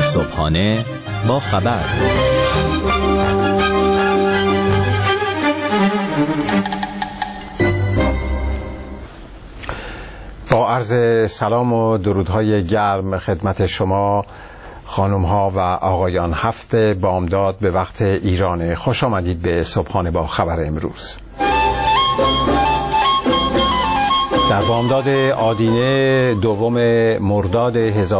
صبحانه با خبر. با عرض سلام و درودهای گرم خدمت شما خانم‌ها و آقایان، هفته بامداد به وقت ایران. خوش آمدید به صبحانه با خبر امروز. در بامداد آدینه دوم مرداد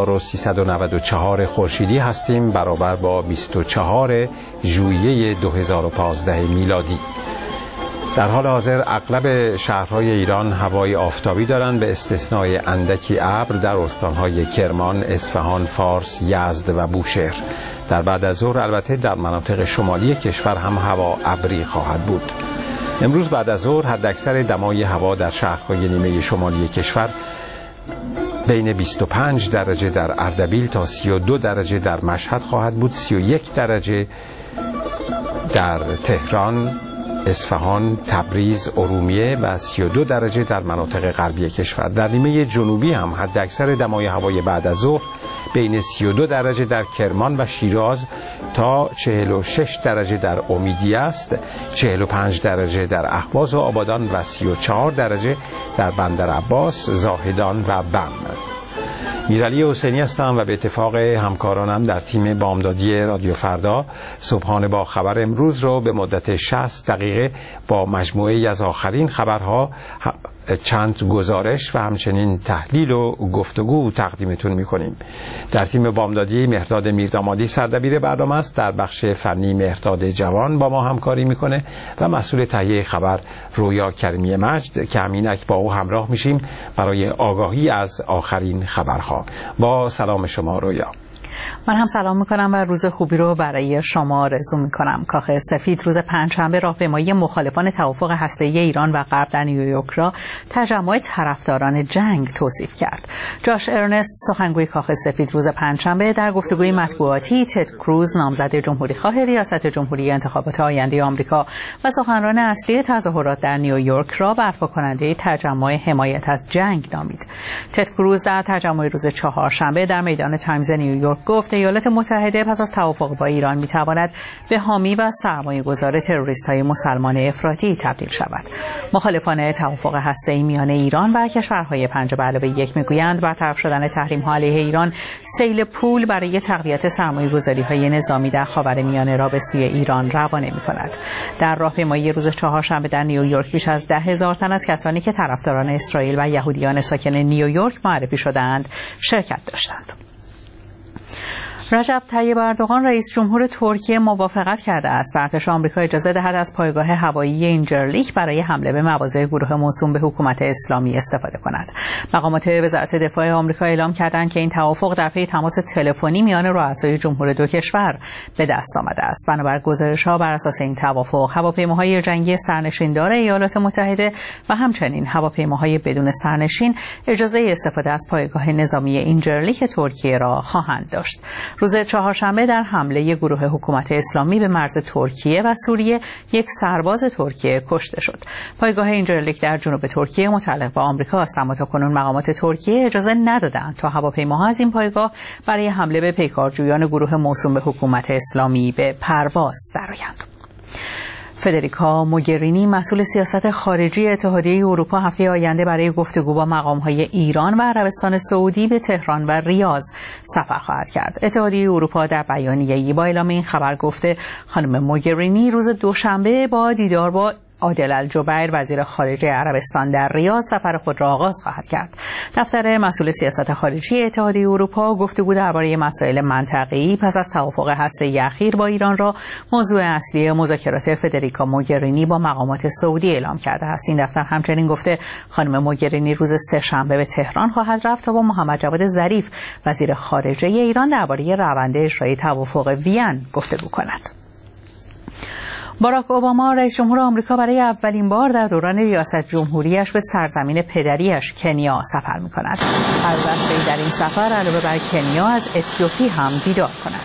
1394 خورشیدی هستیم، برابر با 24 ژوئیه 2015 میلادی. در حال حاضر اغلب شهرهای ایران هوای آفتابی دارند، به استثنای اندکی ابر در استانهای کرمان، اصفهان، فارس، یزد و بوشهر. در بعد از ظهر البته در مناطق شمالی کشور هم هوا ابری خواهد بود. امروز بعد از ظهر حداکثر دمای هوا در شهرهای نیمه شمالی کشور بین 25 درجه در اردبیل تا 32 درجه در مشهد خواهد بود، 31 درجه در تهران، اصفهان، تبریز، ارومیه و 32 درجه در مناطق غربی کشور. در نیمه جنوبی هم حداکثر دمای هوای بعد از ظهر بین 32 درجه در کرمان و شیراز تا 46 درجه در امیدیه است، 45 درجه در اهواز و آبادان و 34 درجه در بندر عباس، زاهدان و بم. میرعلی حسینی هستم و به اتفاق همکارانم در تیم بامدادی رادیو فردا صبحانه با خبر امروز رو به مدت 60 دقیقه با مجموعه‌ای از آخرین خبرها، چند گزارش و همچنین تحلیل و گفتگو تقدیمتون می‌کنیم. در تیم بامدادی مهرداد میردامادی سردبیر برنامه است، در بخش فنی مهرداد جوان با ما همکاری میکنه و مسئول تهیه خبر رویا کریمی مجد که همینک با او همراه میشیم برای آگاهی از آخرین خبرها. با سلام شما رویا. من هم سلام میکنم و روز خوبی رو برای شما آرزو میکنم. کاخ سفید روز پنجشنبه راهپیمایی مخالفان توافق هسته‌ای ایران و غرب در نیویورک را تجمع طرفداران جنگ توصیف کرد. جاش ارنست سخنگوی کاخ سفید روز پنجشنبه در گفتگوی مطبوعاتی تد کروز نامزد جمهوریخواه ریاست جمهوری انتخابات آینده آمریکا و سخنران اصلی تظاهرات در نیویورک را برپا کننده تجمع حمایت از جنگ نامید. تد کروز در تجمع روز چهارشنبه در میدان تایمز نیویورک گفت ایالات متحده پس از توافق با ایران میتواند به حامی و سرمایه‌گذار تروریست‌های مسلمان افراطی تبدیل شود. مخالفان توافق هسته‌ای میان ایران و کشورهای 5+1 میگویند برطرف شدن تحریم‌ها علیه ایران سیل پول برای تقویت سرمایه‌گذاری‌های نظامی در خاورمیانه را به سوی ایران روانه می‌کند. در راهپیمایی روز چهارشنبه در نیویورک بیش از 10,000 تن از کسانی که طرفداران اسرائیل و یهودیان ساکن نیویورک معرفی شدند شرکت داشتند. رجب طیب اردوغان رئیس جمهور ترکیه موافقت کرده است ارتش آمریکا اجازه دهد از پایگاه هوایی اینجرلیک برای حمله به مواضع گروه موسوم به حکومت اسلامی استفاده کند. مقامات وزارت دفاع آمریکا اعلام کردند که این توافق در پی تماس تلفنی میان رؤسای جمهور دو کشور به دست آمده است. بنابر گزارش‌ها بر اساس این توافق هواپیماهای جنگی سرنشیندار ایالات متحده و همچنین هواپیماهای بدون سرنشین اجازه استفاده از پایگاه نظامی اینجرلیک ترکیه را خواهند داشت. روز چهارشنبه در حمله گروه حکومت اسلامی به مرز ترکیه و سوریه یک سرباز ترکیه کشته شد. پایگاه اینجرلیک در جنوب ترکیه متعلق به آمریکا است، اما تاکنون مقامات ترکیه اجازه ندادند تا هواپیماها از این پایگاه برای حمله به پیکارجویان گروه موسوم به حکومت اسلامی به پرواز درآیند. فدریکا موگرینی مسئول سیاست خارجی اتحادیه اروپا هفته آینده برای گفتگو با مقام‌های ایران و عربستان سعودی به تهران و ریاض سفر خواهد کرد. اتحادیه اروپا در بیانیه‌ای با اعلام این خبر گفته خانم موگرینی روز دوشنبه با دیدار با عادل الجبیر وزیر خارجه عربستان در ریاض سفر خود را آغاز خواهد کرد. دفتر مسئول سیاست خارجی اتحادیه اروپا گفتگو درباره مسائل منطقه‌ای پس از توافق هسته‌ای اخیر با ایران را موضوع اصلی مذاکرات فدریکا موگرینی با مقامات سعودی اعلام کرده است. این دفتر همچنین گفته خانم موگرینی روز سه‌شنبه به تهران خواهد رفت تا با محمد جواد ظریف وزیر خارجه ایران درباره روند اجرای توافق وین گفتگو کند. باراک اوباما رئیس جمهور آمریکا برای اولین بار در دوران ریاست جمهوریش به سرزمین پدریش کنیا سفر می‌کند. البته در این سفر علاوه بر کنیا از اتیوپی هم دیدار کند.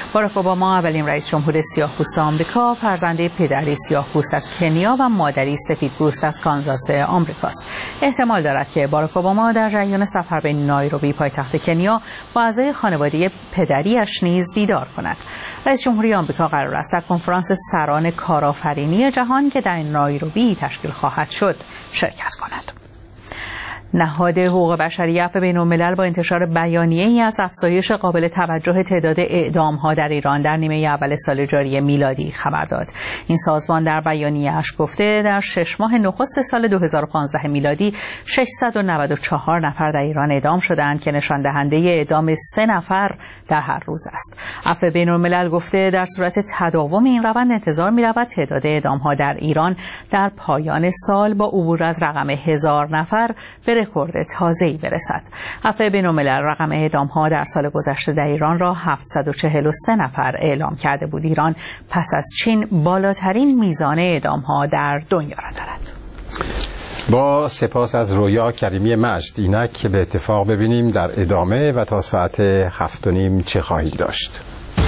باراک اوباما اولین رئیس جمهور سیاه‌پوست آمریکا فرزند پدری سیاه‌پوست از کنیا و مادری سفیدپوست از کانزاس آمریکاست. احتمال دارد که باراک اوباما در جریان سفر به نایروبی پایتخت کنیا با اعضای خانواده پدریش نیز دیدار کند. رئیس جمهوری آمریکا قرار است در کنفرانس سران کارآفرینی جهان که در نایروبی تشکیل خواهد شد شرکت کند. نهاد حقوق بشری عفو بین‌الملل با انتشار بیانیه‌ای از افزایش قابل توجه تعداد اعدام‌ها در ایران در نیمه اول سال جاری میلادی خبر داد. این سازمان در بیانیه‌اش گفته در 6 ماه نخست سال 2015 میلادی 694 نفر در ایران اعدام شدند که نشان دهنده اعدام 3 نفر در هر روز است. عفو بین‌الملل گفته در صورت تداوم این روند انتظار می‌رود تعداد اعدام‌ها در ایران در پایان سال با عبور از رقم 1000 نفر به رکورد تازه‌ای برسد. عفو بین‌الملل رقم اعدام‌ها در سال گذشته در ایران را 743 نفر اعلام کرده بود. ایران پس از چین بالاترین میزان اعدام‌ها در دنیا را دارد. با سپاس از رویا کریمی مجد، اینک به اتفاق ببینیم در ادامه و تا ساعت 7:30 چه خواهید داشت.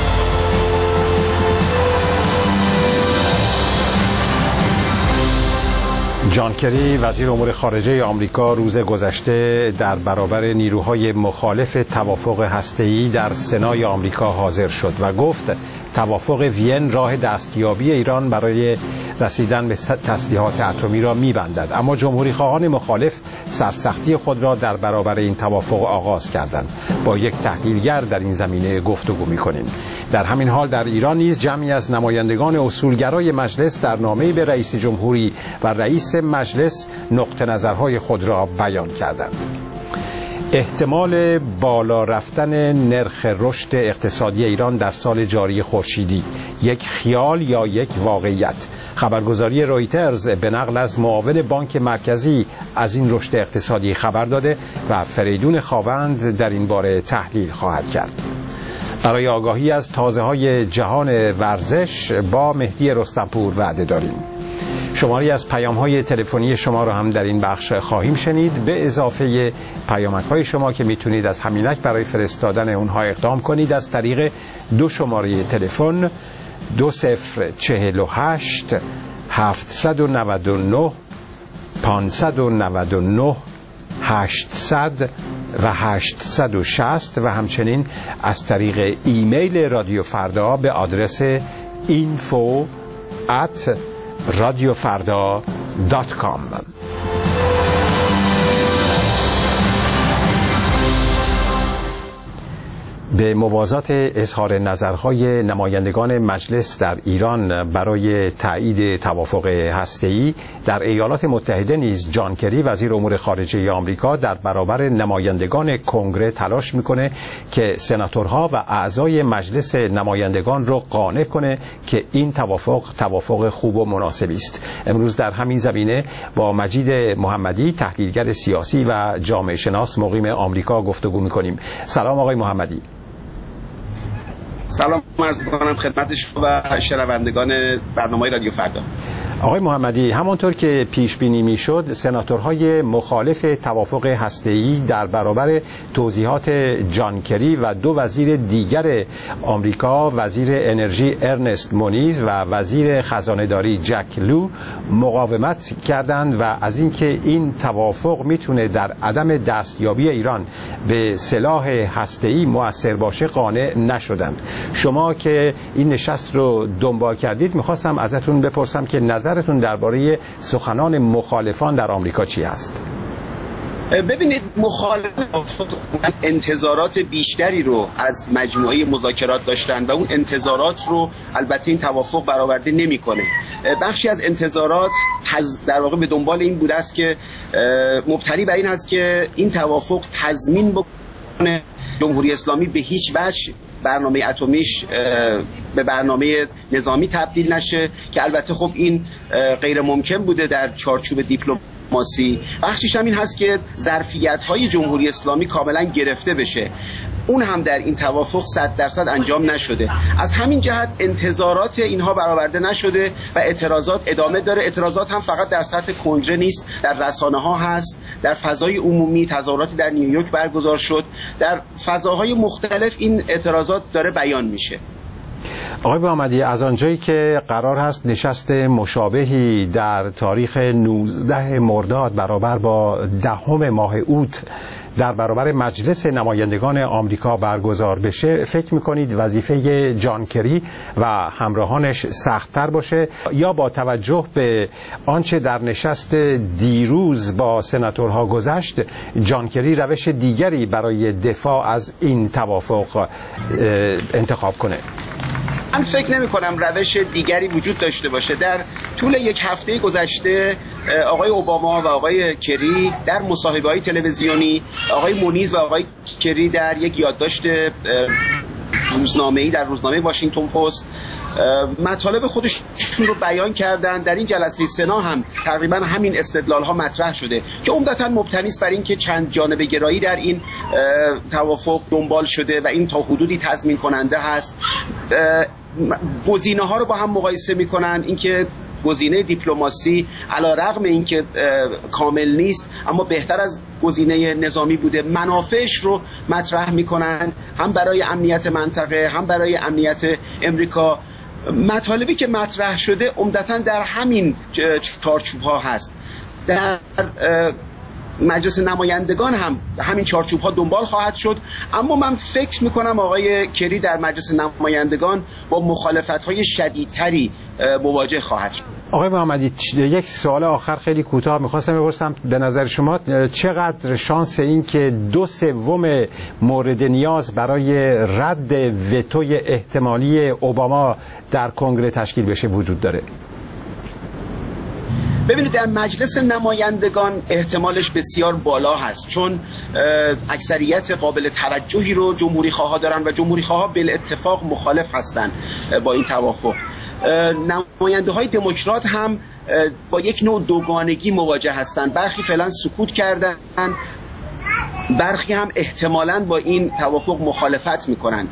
جان کری وزیر امور خارجه آمریکا روز گذشته در برابر نیروهای مخالف توافق هسته‌ای در سنای آمریکا حاضر شد و گفت توافق وین راه دستیابی ایران برای رسیدن به تسلیحات اتمی را می‌بندد، اما جمهوری خواهان مخالف سرسختی خود را در برابر این توافق آغاز کردند. با یک تحلیلگر در این زمینه گفتگو می‌کنیم. در همین حال در ایران نیز جمعی از نمایندگان اصولگرای مجلس در نامه‌ای به رئیس جمهوری و رئیس مجلس نقطه نظرهای خود را بیان کردند. احتمال بالا رفتن نرخ رشد اقتصادی ایران در سال جاری خورشیدی، یک خیال یا یک واقعیت؟ خبرگزاری رویترز به نقل از معاون بانک مرکزی از این رشد اقتصادی خبر داده و فریدون خاوند در این باره تحلیل خواهد کرد. برای آگاهی از تازه‌های جهان ورزش با مهدی رستمپور وعده داریم. شماری از پیام‌های تلفنی شما را هم در این بخش خواهیم شنید، به اضافه پیامک‌های شما که میتونید از همینک برای فرستادن اونها اقدام کنید از طریق 2 شماره تلفن 2048 799 599 800 و 860 و همچنین از طریق ایمیل رادیو فردا به آدرس info@radiofarda.com. به موازات اظهار نظرهای نمایندگان مجلس در ایران برای تایید توافق هسته‌ای، در ایالات متحده نیز جان کری وزیر امور خارجه آمریکا در برابر نمایندگان کنگره تلاش میکنه که سناتورها و اعضای مجلس نمایندگان رو قانع کنه که این توافق خوب و مناسبی است. امروز در همین زمینه با مجید محمدی تحلیلگر سیاسی و جامعه شناس مقیم آمریکا گفتگو میکنیم. سلام آقای محمدی. سلام عرض می‌کنم خدمت شما و شنوندگان برنامه رادیو فردا. آقای محمدی، همانطور که پیش بینی میشد سناتورهای مخالف توافق هسته‌ای در برابر توضیحات جان کری و 2 وزیر دیگر آمریکا، وزیر انرژی ارنست مونیز و وزیر خزانه‌داری جک لو، مقاومت کردند و از اینکه این توافق میتونه در عدم دستیابی ایران به سلاح هسته‌ای مؤثر باشه قانع نشدند. شما که این نشست رو دنبال کردید میخواستم ازتون بپرسم که نظرتون درباره سخنان مخالفان در آمریکا چی هست؟ ببینید، مخالفان انتظارات بیشتری رو از مجموعه مذاکرات داشتن و اون انتظارات رو البته این توافق برآورده نمی‌کنه. بخشی از انتظارات در واقع به دنبال این بوده است که مبتنی بر این است که این توافق تضمین بکنه جمهوری اسلامی به هیچ وجه برنامه اتمیش به برنامه نظامی تبدیل نشه، که البته خب این غیر ممکن بوده در چارچوب دیپلماسی. بخشش هم این هست که ظرفیت‌های جمهوری اسلامی کاملا گرفته بشه. اون هم در این توافق 100% انجام نشده. از همین جهت انتظارات اینها برآورده نشده و اعتراضات ادامه داره. اعتراضات هم فقط در سطح کنگره نیست، در رسانه‌ها هست، در فضای عمومی تظاهراتی در نیویورک برگزار شد، در فضاهای مختلف این اعتراضات داره بیان میشه. آقای محمدی، از آنجایی که قرار هست نشست مشابهی در تاریخ 19 مرداد برابر با 10 ماه اوت در برابر مجلس نمایندگان آمریکا برگزار بشه، فکر میکنید وظیفه جان کری و همراهانش سخت‌تر باشه یا با توجه به آنچه در نشست دیروز با سناتورها گذشت، جان کری روش دیگری برای دفاع از این توافق انتخاب کنه؟ من فکر نمی کنم روش دیگری وجود داشته باشه. در طول یک هفته گذشته آقای اوباما و آقای کری در مصاحبه‌های تلویزیونی، آقای مونیز و آقای کری در یک یادداشت روزنامه‌ای در روزنامه واشنگتن پست مطالب خودشون رو بیان کردن. در این جلسه سنا هم تقریبا همین استدلال ها مطرح شده که عمدتاً مبتنی است بر این که چند جانبه گرایی در این توافق دنبال شده و این تا حدودی تضمین کننده هست. گزینه ها رو با هم مقایسه میکنن، اینکه گزینه دیپلماسی علیرغم اینکه کامل نیست اما بهتر از گزینه نظامی بوده، منافعش رو مطرح میکنن، هم برای امنیت منطقه هم برای امنیت امریکا. مطالبی که مطرح شده عمدتاً در همین چارچوب ها هست. در مجلس نمایندگان هم همین چارچوب ها دنبال خواهد شد، اما من فکر میکنم آقای کری در مجلس نمایندگان با مخالفت های شدیدتری مواجه خواهد شد. آقای محمدی، یک سوال آخر خیلی کوتاه میخواستم بپرسم، به نظر شما چقدر شانس این که 2/3 مورد نیاز برای رد وتوی احتمالی اوباما در کنگره تشکیل بشه وجود داره؟ ببینید، در مجلس نمایندگان احتمالش بسیار بالا هست، چون اکثریت قابل توجهی رو جمهوری خواها دارن و جمهوری خواها بالاتفاق مخالف هستن با این توافق. نماینده های دموکرات هم با یک نوع دوگانگی مواجه هستند، برخی فعلا سکوت کردن، برخی هم احتمالاً با این توافق مخالفت میکنن.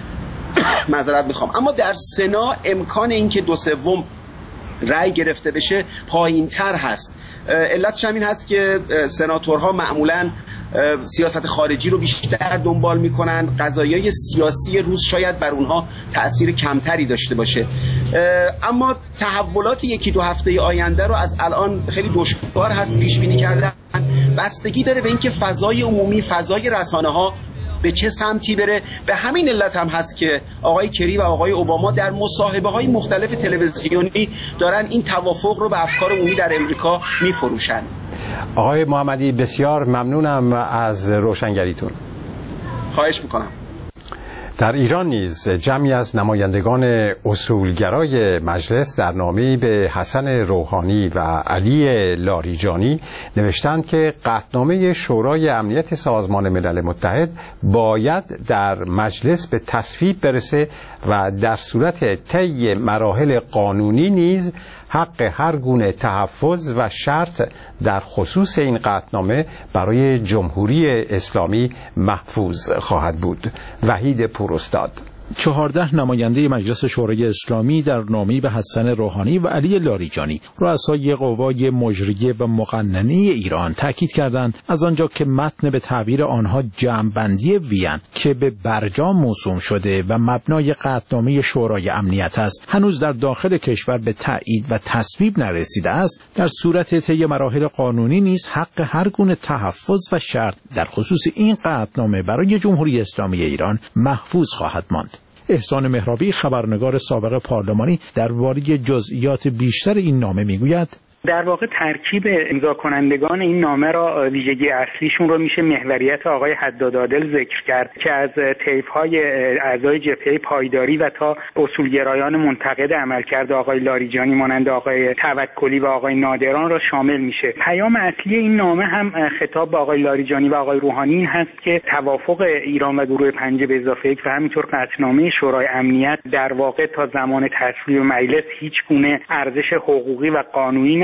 معذرت میخوام. اما در سنا امکان این که 2/3 رأی گرفته بشه پایین تر هست. علتش همین هست که سناتورها معمولاً سیاست خارجی رو بیشتر دنبال میکنن، قضایای سیاسی روز شاید بر اونها تأثیر کمتری داشته باشه. اما تحولات 1-2 هفته آینده رو از الان خیلی دشوار هست پیش بینی کردن. بستگی داره به اینکه فضای عمومی، فضای رسانه‌ها به چه سمتی بره. به همین علت هم هست که آقای کری و آقای اوباما در مصاحبه‌های مختلف تلویزیونی دارن این توافق رو به افکار عمومی در امریکا میفروشن. آقای محمدی، بسیار ممنونم از روشنگریتون. خواهش میکنم. در ایران نیز جمعی از نمایندگان اصولگرای مجلس در نامه‌ای به حسن روحانی و علی لاریجانی نوشتند که قطعنامه شورای امنیت سازمان ملل متحد باید در مجلس به تصویب برسه و در صورت طی مراحل قانونی نیز حق هر گونه تحفظ و شرط در خصوص این قطعنامه برای جمهوری اسلامی محفوظ خواهد بود. وحید پوراستاد. 14 نماینده مجلس شورای اسلامی در نامه‌ای به حسن روحانی و علی لاریجانی رؤسای قوای مجریه و مقننه ایران تاکید کردند از آنجا که متن به تعبیر آنها جمع‌بندی وین که به برجام موسوم شده و مبنای قطعنامه شورای امنیت است هنوز در داخل کشور به تایید و تصویب نرسیده است، در صورت طی مراحل قانونی نیز حق هر گونه تحفظ و شرط در خصوص این قطعنامه برای جمهوری اسلامی ایران محفوظ خواهد ماند. احسان مهرابی، خبرنگار سابق پارلمانی، درباره جزئیات بیشتر این نامه میگوید: در واقع ترکیب امضا کنندگان این نامه را ویژگی اصلیشون رو میشه محوریت آقای حداد عادل ذکر کرد که از طیف‌های اعضای جبهه پایداری و تا اصولگرایان منتقد عملکرد آقای لاریجانی مانند آقای توکلی و آقای نادران را شامل میشه. پیام اصلی این نامه هم خطاب به آقای لاریجانی و آقای روحانی این هست که توافق ایران و گروه 5+1 و همینطور قطعنامه شورای امنیت در واقع تا زمان تصویب مجلس هیچ گونه ارزش حقوقی و قانونی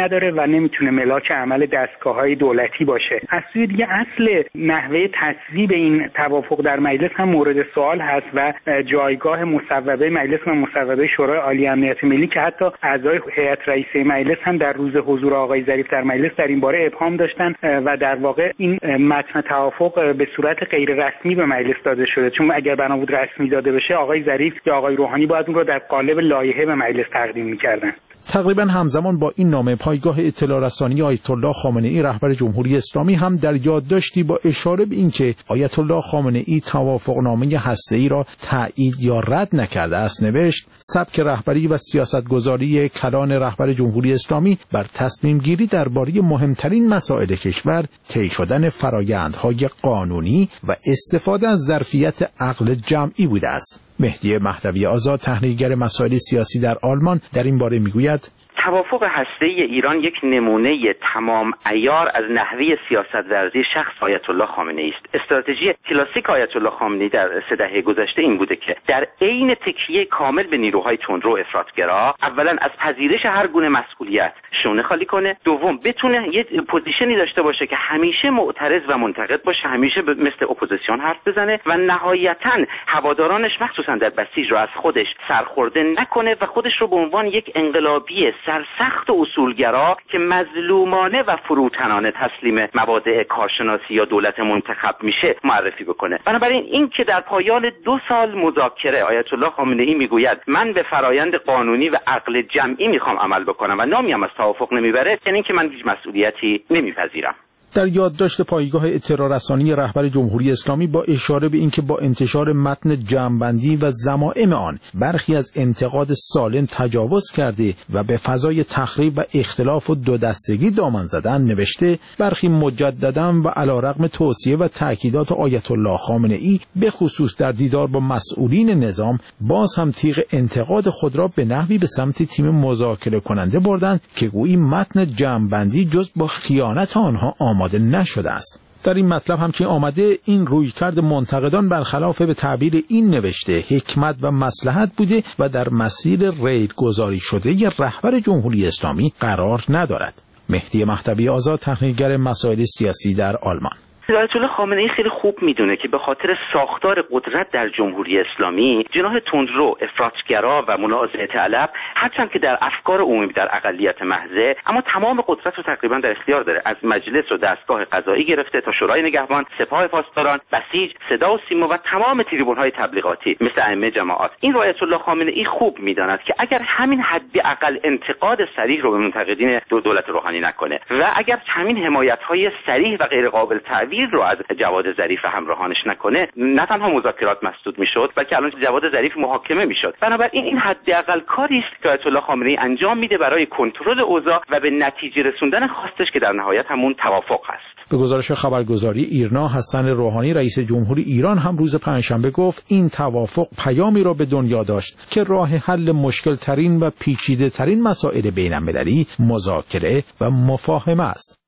نداره و نمیتونه ملاک عمل دستگاه‌های دولتی باشه. از سوی دیگه اصل نحوه تصویب این توافق در مجلس هم مورد سوال هست و جایگاه مصوبه مجلس و مصوبه شورای عالی امنیت ملی که حتی اعضای هیئت رئیسه مجلس هم در روز حضور آقای ظریف در مجلس در این باره ابهام داشتن و در واقع این متن توافق به صورت غیر رسمی به مجلس داده شده، چون اگر بنا بود رسمی داده بشه آقای ظریف یا آقای روحانی باید اون رو در قالب لایحه به مجلس تقدیم می‌کردن. تقریبا همزمان با این نامه پایگاه اطلاع رسانی آیت الله خامنه‌ای رهبر جمهوری اسلامی هم در یادداشتی با اشاره به اینکه آیت الله خامنه‌ای توافقنامه هسته‌ای را تایید یا رد نکرده است نوشت: سبک رهبری و سیاستگذاری کلان رهبر جمهوری اسلامی بر تصمیم گیری درباره مهمترین مسائل کشور طی شدن فرآیندهای قانونی و استفاده از ظرفیت عقل جمعی بوده است. مهدی مهدوی آزاد، تحلیلگر مسائل سیاسی در آلمان، در این باره میگوید: توافق هسته‌ای ایران یک نمونه تمام عیار از نحوه سیاست‌ورزی شخص آیت الله خامنه‌ای است. استراتژی کلاسیک آیت الله خامنه‌ای در 3 دهه گذشته این بوده که در عین تکیه کامل به نیروهای تندرو افراطگرا، اولا از پذیرش هر گونه مسئولیت شونه خالی کنه، دوم بتونه یه پوزیشنی داشته باشه که همیشه معترض و منتقد باشه، همیشه مثل اپوزیسیون حرف بزنه و نهایتاً هوادارانش مخصوصا در بسیج رو از خودش سرخورده نکنه و خودش رو به عنوان یک انقلابی سرسخت و اصولگرا که مظلومانه و فروتنانه تسلیم مبادئ کارشناسی یا دولت منتخب میشه معرفی بکنه. بنابراین این که در پایان 2 سال مذاکره آیت الله خامنه‌ای میگوید من به فرایند قانونی و عقل جمعی میخوام عمل بکنم و نامی هم از توافق نمیبره، یعنی که من هیچ مسئولیتی نمیپذیرم. در یادداشت پایگاه اطلاع رسانی رهبر جمهوری اسلامی با اشاره به اینکه با انتشار متن جمع‌بندی و ضمائم آن برخی از انتقاد سالم تجاوز کرده و به فضای تخریب و اختلاف و دو دستگی دامن زدن نوشته: برخی مجدداً و علیرغم توصیه و تأکیدات آیت الله خامنه‌ای به خصوص در دیدار با مسئولین نظام، باز هم تیغ انتقاد خود را به نحوی به سمت تیم مذاکره کننده بردند که گویی متن جمع‌بندی جز با خیانت آنها آماده نشده است. در این مطلب همچنین آمده این رویکرد منتقدان برخلاف به تعبیر این نوشته حکمت و مصلحت بوده و در مسیر ریل گذاری شده ی رهبر جمهوری اسلامی قرار ندارد. مهدی مهدوی آزاد، تحلیلگر مسائل سیاسی در آلمان: آیت الله خامنه‌ای خیلی خوب میدونه که به خاطر ساختار قدرت در جمهوری اسلامی جناح تندرو، افراطگرا و منازعه طلب هرچند که در افکار عمومی در اقلیت محضه، اما تمام قدرت رو تقریبا در اختیار داره، از مجلس و دستگاه قضایی گرفته تا شورای نگهبان، سپاه پاسداران، بسیج، صدا و سیما و تمام تریبون‌های تبلیغاتی مثل ائمه جماعات. این رو آیت الله خامنه‌ای خوب میداند که اگر همین حداقل انتقاد صریح رو به منتقدین دولت روحانی نکنه و اگر همین حمایت‌های صریح و غیر قابل تعویض رو از جواد ظریف و همراهانش نکنه، نه تنها مذاکرات مسدود میشد بلکه الان جواد ظریف محاکمه میشد. بنابراین این حداقل کاری است که آیت الله خامنه‌ای انجام میده برای کنترل اوضاع و به نتیجه رسوندن خواستش که در نهایت همون توافق هست. به گزارش خبرگزاری ایرنا، حسن روحانی رئیس جمهوری ایران هم روز پنجشنبه گفت این توافق پیامی را به دنیا داشت که راه حل مشکل ترین و پیچیده ترین مسائل بین المللی مذاکره و مفاهمه است.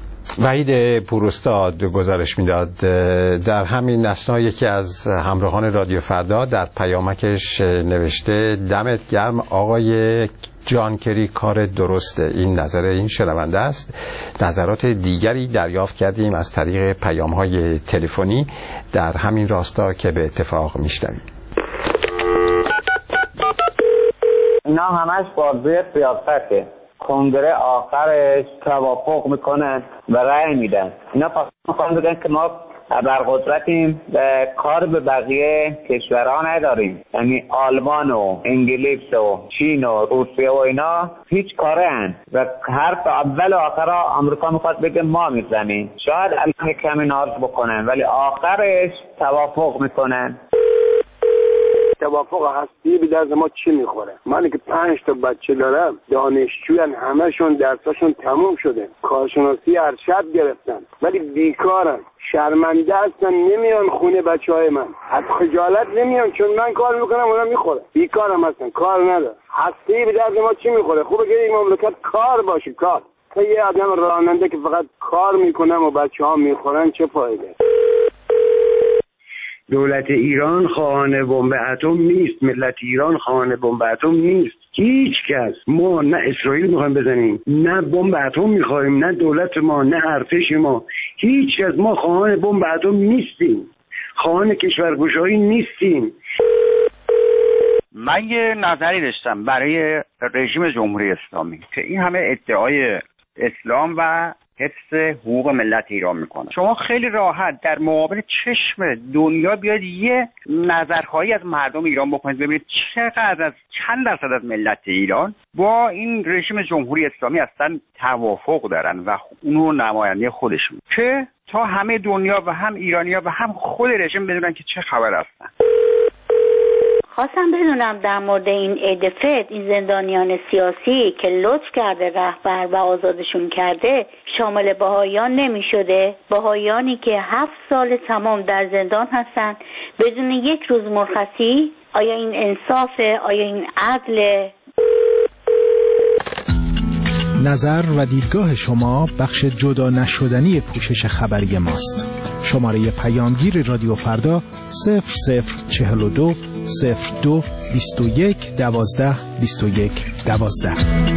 وحید پوراستاد گزارش میداد. در همین اثنا یکی از همراهان رادیو فردا در پیامکش نوشته: دمت گرم آقای جان کری، کار درسته. این نظر این شنونده است. نظرات دیگری دریافت کردیم از طریق پیام‌های تلفنی در همین راستا که به اتفاق میشنویم. اینا همش بازی سیاسته. کنگره آخرش توافق میکنن و رأی میدن. اینا فقط میخوان بگن که ما ابرقدرتیم و کار به بقیه کشورها نداریم، یعنی آلمان و انگلیس و چین و روسیه و اینا هیچ کاره هن و حرف اول و آخر آمریکا میخواد بگه ما میزنیم. شاید الان کمی ناز بکنن ولی آخرش توافق میکنن. توافق هستی به درد ما چی میخوره؟ من که 5 تا بچه دارم، دانشجویان، همشون درساشون تموم شده، کارشناسی ارشد گرفتن ولی بیکارن، شرمنده هستن، نمیان خونه بچهای من، از خجالت نمیان چون من کار میکنم اونا میخوره، بیکارم هستن، کار نداره. هستی به درد ما چی میخوره؟ خوبه که این مملکت کار باشه، کار. تا یه آدم راننده که فقط کار میکنم و بچه‌ها میخورن چه فایده؟ دولت ایران خواهان بمب اتم نیست، ملت ایران خواهان بمب اتم نیست. هیچ کس، ما نه اسرائیل میخوایم بزنیم، نه بمب اتم میخوایم، نه دولت ما، نه ارتش ما، هیچ کس ما خواهان بمب اتم نیستیم، خواهان کشورگشایی نیستیم. من یه نظری داشتم برای رژیم جمهوری اسلامی که این همه ادعای اسلام و حفظ حقوق ملت ایران میکنه. شما خیلی راحت در مقابل چشم دنیا بیاید یه نظرخواهی از مردم ایران بکنید، ببینید چند درصد از ملت ایران با این رژیم جمهوری اسلامی اصلا توافق دارن و اونو نماینده خودشون، که تا همه دنیا و هم ایرانیا و هم خود رژیم بدونن که چه خبر هستن. خواستم بدونم در مورد این ایدفت، این زندانیان سیاسی که لطف کرده رهبر و آزادشون کرده، شامل بهائیان نمی شده؟ بهائیانی که 7 سال تمام در زندان هستن بدون یک روز مرخصی؟ آیا این انصافه؟ آیا این عدله؟ نظر و دیدگاه شما بخش جدا نشدنی پوشش خبری ماست. شماره پیامگیر رادیو فردا 0042 02 21 12 21 12.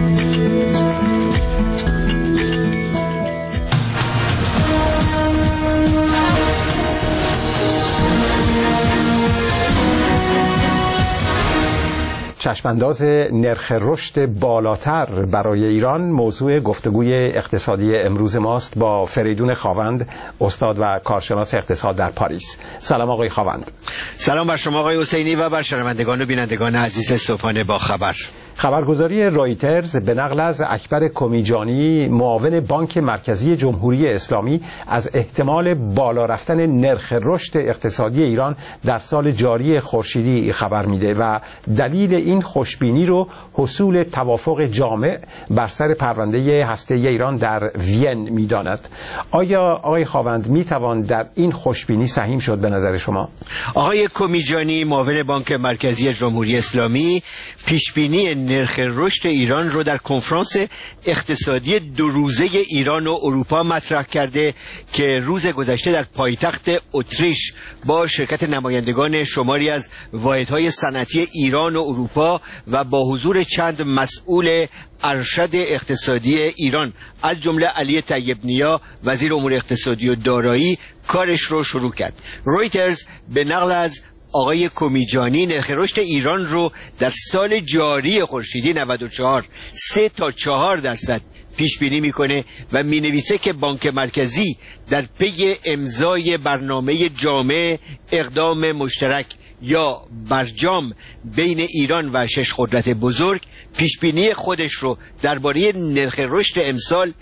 چشمانداز نرخ رشد بالاتر برای ایران موضوع گفتگوی اقتصادی امروز ماست با فریدون خاوند، استاد و کارشناس اقتصاد در پاریس. سلام آقای خاوند. سلام بر شما آقای حسینی و بر شنوندگان و بینندگان عزیز صبحانه با خبر. خبرگزاری رایترز به نقل از اکبر کمیجانی، معاون بانک مرکزی جمهوری اسلامی، از احتمال بالا رفتن نرخ رشد اقتصادی ایران در سال جاری خورشیدی خبر میده و دلیل این خوشبینی رو حصول توافق جامع بر سر پرونده هسته‌ای ایران در وین میداند. آیا آقای خاوند میتوان در این خوشبینی سهیم شد به نظر شما؟ آقای کمیجانی، معاون بانک مرکزی جمهوری اسلامی، پیشبینی نرخ رشد ایران رو در کنفرانس اقتصادی 2 روزه ایران و اروپا مطرح کرده که روز گذشته در پایتخت اتریش با شرکت نمایندگان شماری از واحدهای صنعتی ایران و اروپا و با حضور چند مسئول ارشد اقتصادی ایران از جمله علی طیب نیا وزیر امور اقتصادی و دارایی کارش رو شروع کرد. رویترز به نقل از آقای کمیجانی نرخ رشد ایران رو در سال جاری خورشیدی 94 3 تا 4% پیش بینی میکنه و مینویسه که بانک مرکزی در پی امضای برنامه جامع اقدام مشترک یا برجام بین ایران و 6 قدرت بزرگ پیش بینی خودش رو درباره نرخ رشد امسال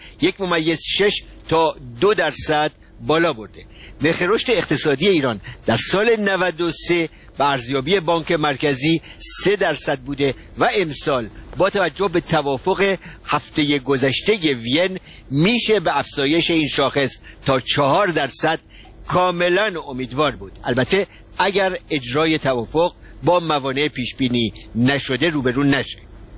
1.6 تا 2% بالا برده. نرخ رشد اقتصادی ایران در سال 93 به ارزیابی بانک مرکزی 3% بوده و امسال با توجه به توافق هفته گذشته وین میشه به افزایش این شاخص تا 4% کاملا امیدوار بود. البته اگر اجرای توافق با موانع پیش بینی نشده روبرو نشه.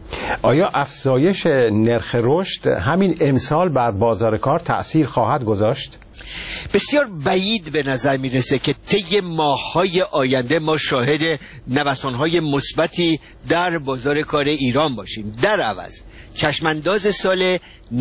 آیا افزایش نرخ رشد همین امسال بر بازار کار تأثیر خواهد گذاشت؟ بسیار بعید به نظر میرسه که طی ماه‌های آینده ما شاهد نوسان‌های مثبتی در بازار کار ایران باشیم. در عوض چشمانداز سال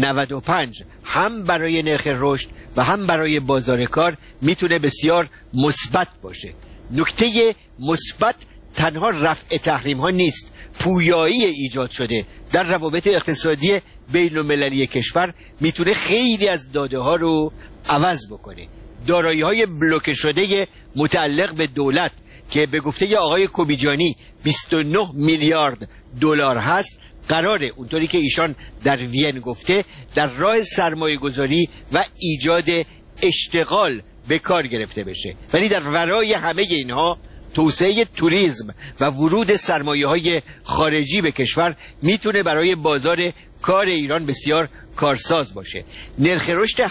95 هم برای نرخ رشد و هم برای بازار کار میتونه بسیار مثبت باشه. نکته مثبت تنها رفع تحریم ها نیست، پویایی ایجاد شده در روابط اقتصادی بین المللی کشور میتونه خیلی از داده ها رو عوض بکنه. دارایی های بلوکه شده متعلق به دولت که به گفته آقای کمیجانی 29 میلیارد دلار هست، قراره اونطوری که ایشان در وین گفته در راه سرمایه گذاری و ایجاد اشتغال به کار گرفته بشه. ولی در ورای همه اینها توسعه توریسم و ورود سرمایه‌های خارجی به کشور میتونه برای بازار کار ایران بسیار کارساز باشه. نرخ رشد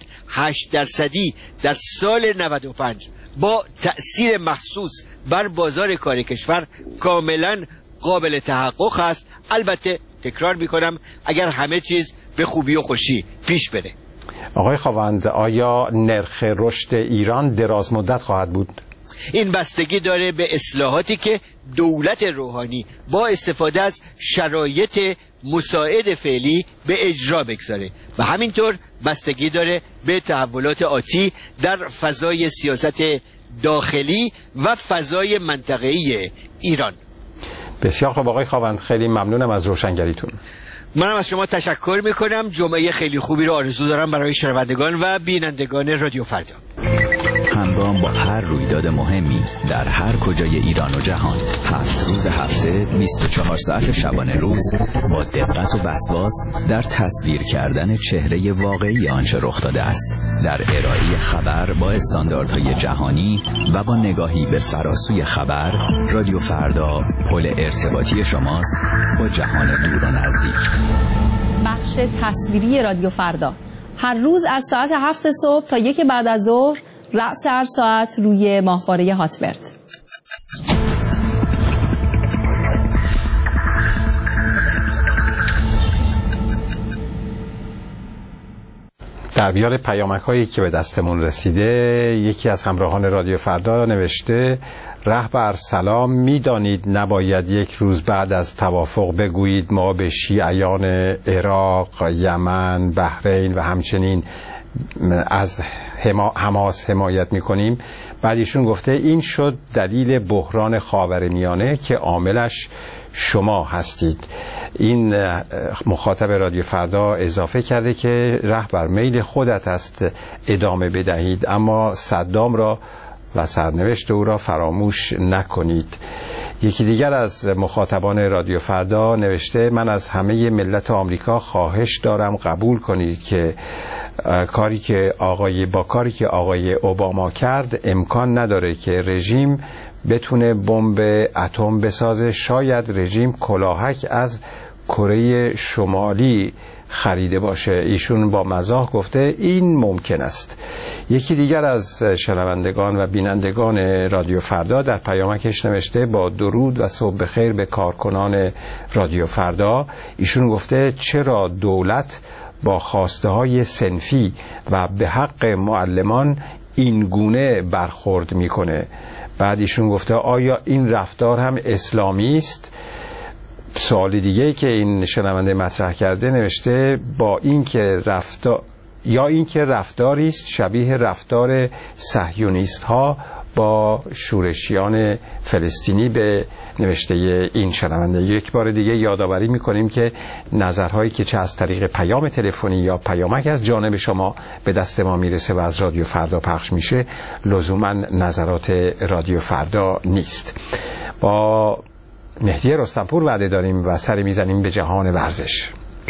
7-8% در سال 95 با تأثیر مخصوص بر بازار کار کشور کاملا قابل تحقق است. البته تکرار میکنم اگر همه چیز به خوبی و خوشی پیش بره. آقای خاوند، آیا نرخ رشد ایران دراز مدت خواهد بود؟ این بستگی داره به اصلاحاتی که دولت روحانی با استفاده از شرایط مساعد فعلی به اجرا بگذاره و همینطور بستگی داره به تحولات آتی در فضای سیاست داخلی و فضای منطقه‌ای ایران. بسیار خوب آقای خاوند، خیلی ممنونم از روشنگریتون. منم از شما تشکر میکنم. جمعه خیلی خوبی رو آرزو دارم برای شنوندگان و بینندگان رادیو فردا. همگام با هر رویداد مهمی در هر کجای ایران و جهان، 7 روز هفته 24 ساعت شبانه روز با دقت و وسواس در تصویر کردن چهره واقعی آنچه رخ داده است، در ارائه خبر با استانداردهای جهانی و با نگاهی به فراسوی خبر. رادیو فردا پل ارتباطی شماست با جهان دور و نزدیک. بخش تصویری رادیو فردا هر روز از ساعت 7 صبح تا 1 بعد از ظهر، رأس هر ساعت روی ماهواره هاتبرد. در بیان پیامک هایی که به دستمون رسیده، یکی از همراهان رادیو فردا نوشته: رهبر سلام، میدانید نباید یک روز بعد از توافق بگویید ما به شیعیان عراق، یمن، بحرین و همچنین از حماس حمایت میکنیم. بعد ایشون گفته این شد دلیل بحران خاورمیانه که عاملش شما هستید. این مخاطب رادیو فردا اضافه کرده که رهبر میل خودت است ادامه بدهید، اما صدام را و سرنوشت او را فراموش نکنید. یکی دیگر از مخاطبان رادیو فردا نوشته: من از همه ملت آمریکا خواهش دارم قبول کنید که کاری که آقای اوباما کرد امکان نداره که رژیم بتونه بمب اتم بسازه. شاید رژیم کلاهک از کره شمالی خریده باشه. ایشون با مزاح گفته این ممکن است. یکی دیگر از شنوندگان و بینندگان رادیو فردا در پیامکش نوشته: با درود و صبح بخیر به کارکنان رادیو فردا. ایشون گفته چرا دولت با خواسته های صنفی و به حق معلمان این گونه برخورد میکنه؟ بعد ایشون گفته آیا این رفتار هم اسلامی است؟ سوال دیگه که این شنونده مطرح کرده نوشته: با اینکه رفتاری است شبیه رفتار صهیونیست ها با شورشیان فلسطینی. به نوشته این شنونده یک بار دیگه یادآوری میکنیم که نظرهایی که چه از طریق پیام تلفنی یا پیامک از جانب شما به دست ما میرسه و از رادیو فردا پخش میشه لزوما نظرات رادیو فردا نیست. با مهدی رستمپور وعده داریم و سری میزنیم به جهان ورزش.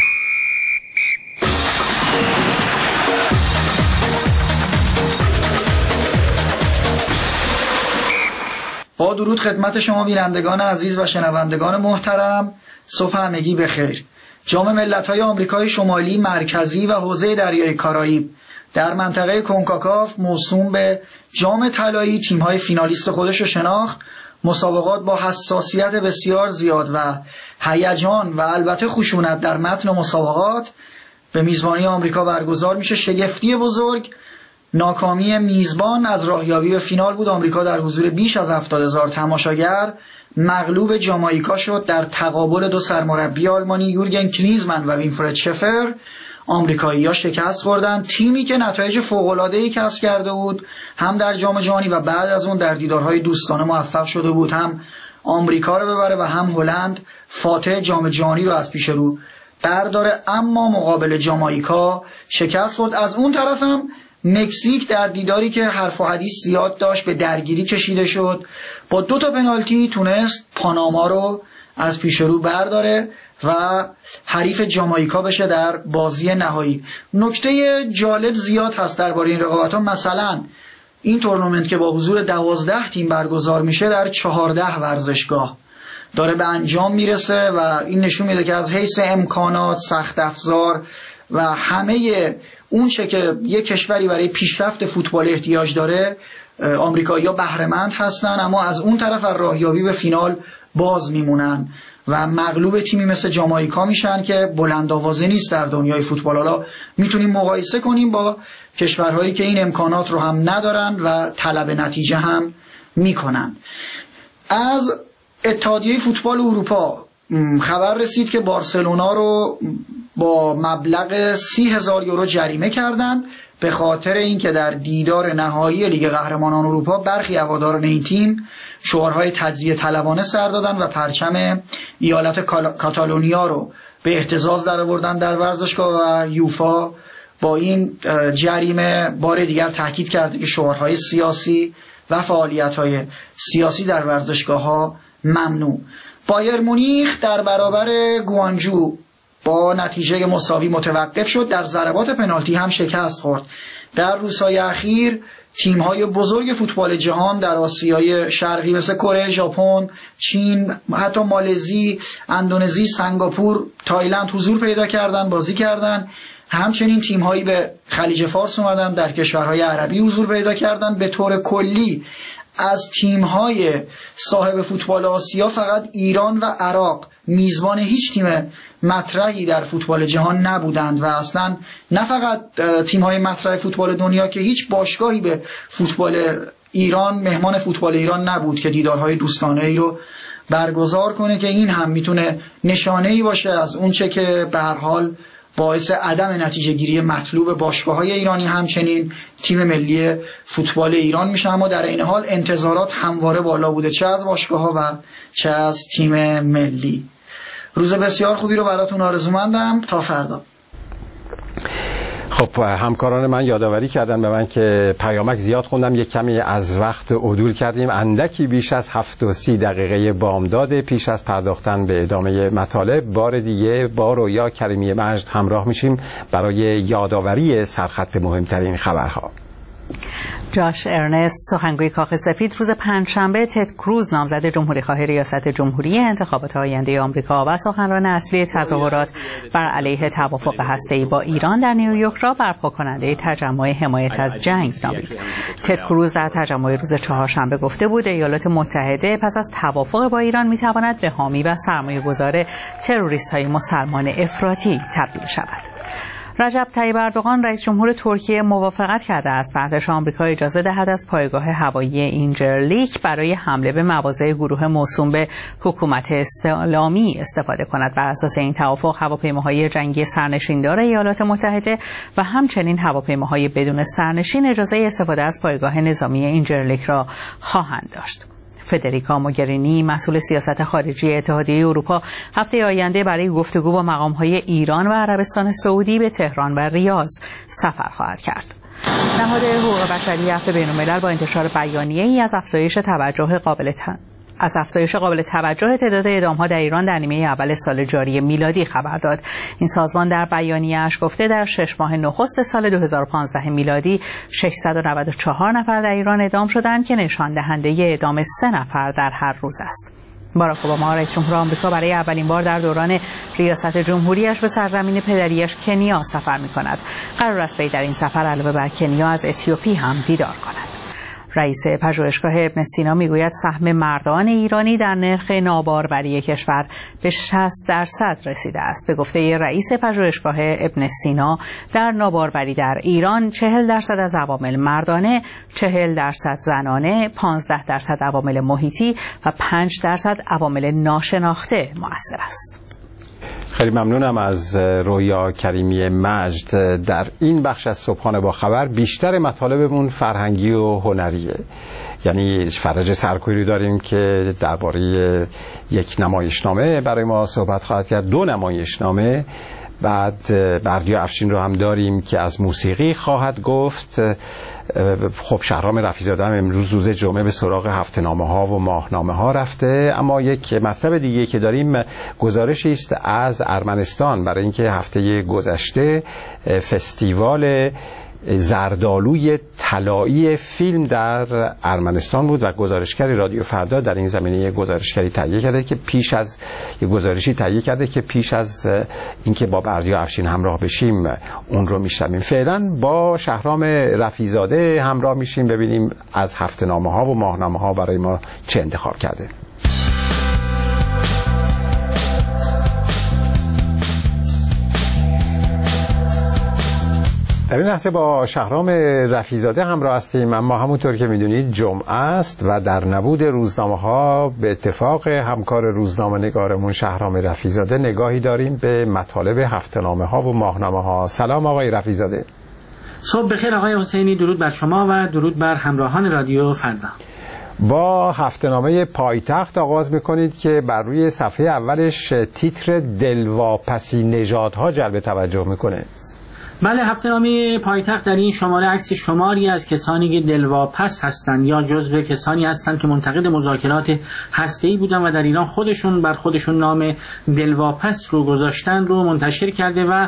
با درود خدمت شما بینندگان عزیز و شنوندگان محترم، صبح همگی بخیر. جام ملت‌های آمریکای شمالی، مرکزی و حوزه دریای کارائیب در منطقه کنکاکاف موسوم به جام طلایی تیم‌های فینالیست خودش رو شناخت. مسابقات با حساسیت بسیار زیاد و هیجان و البته خشونت در متن مسابقات به میزبانی آمریکا برگزار میشه. شگفتی بزرگ ناکامی میزبان از راهیابی به فینال بود. آمریکا در حضور بیش از 70,000 تماشاگر مغلوب جامائیکا شد. در تقابل دو سرمربی آلمانی یورگن کلیزمن و وینفرد شفر آمریکایی‌ها شکست خوردن. تیمی که نتایج فوق‌العاده‌ای کسب کرده بود هم در جام جهانی و بعد از اون در دیدارهای دوستانه موفق شده بود هم آمریکا رو ببره و هم هلند فاتح جام جهانی رو از پیش رو برداره، اما مقابل جامائیکا شکست خورد. از اون طرف هم مکزیک در دیداری که حرف و حدیث زیاد داشت به درگیری کشیده شد، با 2 پنالتی تونست پاناما رو از پیش رو برداره و حریف جامائیکا بشه در بازی نهایی. نکته جالب زیاد هست درباره این رقابت‌ها. مثلا این تورنمنت که با حضور 12 تیم برگزار میشه در 14 ورزشگاه داره به انجام میرسه و این نشون میده که از حیث امکانات، سخت افزار و همه اون چه که یک کشوری برای پیشرفت فوتبال احتیاج داره آمریکایی‌ها بهره‌مند هستن، اما از اون طرف از راهیابی به فینال باز میمونن و مغلوب تیمی مثل جامائیکا میشن که بلند آوازه نیست در دنیای فوتبال. حالا میتونیم مقایسه کنیم با کشورهایی که این امکانات رو هم ندارن و طلب نتیجه هم میکنن. از اتحادیه فوتبال اروپا خبر رسید که بارسلونا رو با مبلغ 30,000 یورو جریمه کردند به خاطر اینکه در دیدار نهایی لیگ قهرمانان اروپا برخی هواداران این تیم شعارهای تجزیه طلبانه سر دادن و پرچم ایالت کاتالونیا رو به اهتزاز درآوردن در ورزشگاه و یوفا با این جریمه بار دیگر تاکید کرده که شعارهای سیاسی و فعالیت‌های سیاسی در ورزشگاه‌ها ممنوع. بایر مونیخ در برابر گوانجو با نتیجه مساوی متوقف شد. در ضربات پنالتی هم شکست خورد. در روزهای اخیر تیم‌های بزرگ فوتبال جهان در آسیای شرقی مثل کره، ژاپن، چین، حتی مالزی، اندونزی، سنگاپور، تایلند حضور پیدا کردن، بازی کردن. همچنین تیم‌هایی به خلیج فارس اومدن، در کشورهای عربی حضور پیدا کردن. به طور کلی از تیم‌های صاحب فوتبال آسیا فقط ایران و عراق میزبان هیچ تیم مطرحی در فوتبال جهان نبودند و اصلا نه فقط تیم‌های مطرح فوتبال دنیا که هیچ باشگاهی به فوتبال ایران مهمان فوتبال ایران نبود که دیدارهای دوستانه‌ای رو برگزار کنه، که این هم میتونه نشانه‌ای باشه از اونچه که به هر حال باعث عدم نتیجه گیری مطلوب باشگاه‌های ایرانی همچنین تیم ملی فوتبال ایران میشه. اما در این حال انتظارات همواره بالا بوده، چه از باشگاه‌ها و چه از تیم ملی. روز بسیار خوبی رو براتون آرزومندم. تا فردا. خب همکاران من یادآوری کردن به من که پیامک زیاد خوندم، یک کمی از وقت عدول کردیم. اندکی بیش از 7:30 دقیقه بامداد پیش از پرداختن به ادامه مطالب بار دیگه با رویا کریمی مجد همراه میشیم برای یادآوری سرخط مهمترین خبرها. جاش ارنست سخنگوی کاخ سفید روز پنجشنبه تد کروز نامزد جمهوری‌خواه ریاست جمهوری انتخابات آینده آمریکا و سخنران اصلی تظاهرات بر علیه توافق هسته‌ای با ایران در نیویورک را برپا کننده تجمع حمایت از جنگ نامید. تد کروز در تجمع روز چهارشنبه گفته بود ایالات متحده پس از توافق با ایران می‌تواند به حامی و سرمایه‌گذار تروریست‌های مسلمان افراطی تبدیل شود. رجب طیب اردوغان رئیس جمهور ترکیه موافقت کرده است به ارتش آمریکا اجازه دهد از پایگاه هوایی اینجرلیک برای حمله به مواضع گروه موسوم به حکومت اسلامی استفاده کند. بر اساس این توافق هواپیماهای جنگی سرنشیندار ایالات متحده و همچنین هواپیماهای بدون سرنشین اجازه استفاده از پایگاه نظامی اینجرلیک را خواهند داشت. فدریکا موگرینی مسئول سیاست خارجی اتحادیه اروپا هفته آینده برای گفتگو با مقام‌های ایران و عربستان سعودی به تهران و ریاض سفر خواهد کرد. نهاد حقوق بشری هفته بین‌الملل با انتشار بیانیه‌ای از افزایش قابل توجه تعداد اعدام‌ها در ایران در نیمه اول سال جاری میلادی خبر داد. این سازمان در بیانیه‌اش گفته در 6 ماه نخست سال 2015 میلادی 694 نفر در ایران اعدام شدند که نشان دهنده اعدام 3 نفر در هر روز است. باراک اوباما رئیس جمهور آمریکا برای اولین بار در دوران ریاست جمهوریش به سرزمین پدریش کنیا سفر می‌کند. قرار است وی در این سفر علاوه بر کنیا از اتیوپی هم دیدار کند. رئیس پژوهشگاه ابن سینا میگوید سهم مردان ایرانی در نرخ ناباروری کشور به 60% رسیده است. به گفته رئیس پژوهشگاه ابن سینا در ناباروری در ایران 40% از عوامل مردانه، 40% زنانه، 15% عوامل محیطی و 5% عوامل ناشناخته مؤثر است. خیلی ممنونم از رویا کریمی مجد. در این بخش از صبحانه با خبر بیشتر مطالبمون فرهنگی و هنریه. یعنی فرج سرکویی رو داریم که درباره یک نمایشنامه برای ما صحبت خواهد کرد، 2 نمایشنامه. بعد بردیا افشین رو هم داریم که از موسیقی خواهد گفت. خب شهرام رفیع‌زاده هم امروز روز جمعه به سراغ هفته‌نامه ها و ماهنامه ها رفته. اما یک مطلب دیگه که داریم گزارشی است از ارمنستان برای اینکه هفته گذشته فستیوال زردآلوی طلایی فیلم در ارمنستان بود و گزارشگری رادیو فردا در این زمینه گزارشگری تهیه کرده که پیش از اینکه با بردیا افشین همراه بشیم اون رو میشنویم. فعلا با شهرام رفیع‌زاده همراه میشیم ببینیم از هفته‌نامه ها و ماهنامه ها برای ما چه انتخاب کرده. در این لحظه با شهرام رفیع‌زاده همراه هستیم، اما همونطور که میدونید جمعه است و در نبود روزنامه‌ها به اتفاق همکار روزنامه‌نگارمون شهرام رفیع‌زاده نگاهی داریم به مطالب هفته‌نامه‌ها و ماهنامه‌ها. سلام آقای رفیع‌زاده. صبح بخیر آقای حسینی، درود بر شما و درود بر همراهان رادیو فردا. با هفته‌نامه پایتخت آغاز میکنید که بر روی صفحه اولش تیتر دلواپسی نژادها جلب توجه میکنه. بله، هفته‌نامه پایتخت در این شماره عکس شماری از کسانی که دلواپس هستند یا جزو کسانی هستند که منتقد مذاکرات هسته‌ای بودن و در ایران خودشون بر خودشون نام دلواپس رو گذاشتن رو منتشر کرده و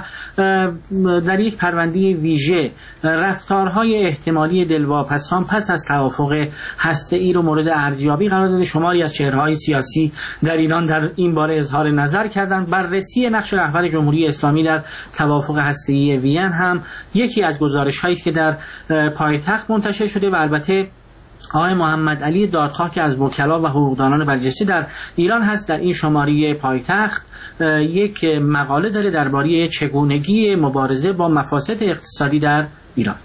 در یک پرونده ویژه رفتارهای احتمالی دلواپسان پس از توافق هسته‌ای رو مورد ارزیابی قرار داده. شماری از چهره‌های سیاسی در ایران در این باره اظهار نظر کردند. بررسی نقش رهبر جمهوری اسلامی در توافق هسته‌ای وین هم یکی از گزارش‌هایی است که در پایتخت منتشر شده و البته آقای محمد علی دادخواه که از وکلا و حقوقدانان برجسته در ایران هست در این شماره پایتخت یک مقاله داره درباره چگونگی مبارزه با مفاسد اقتصادی در ایران.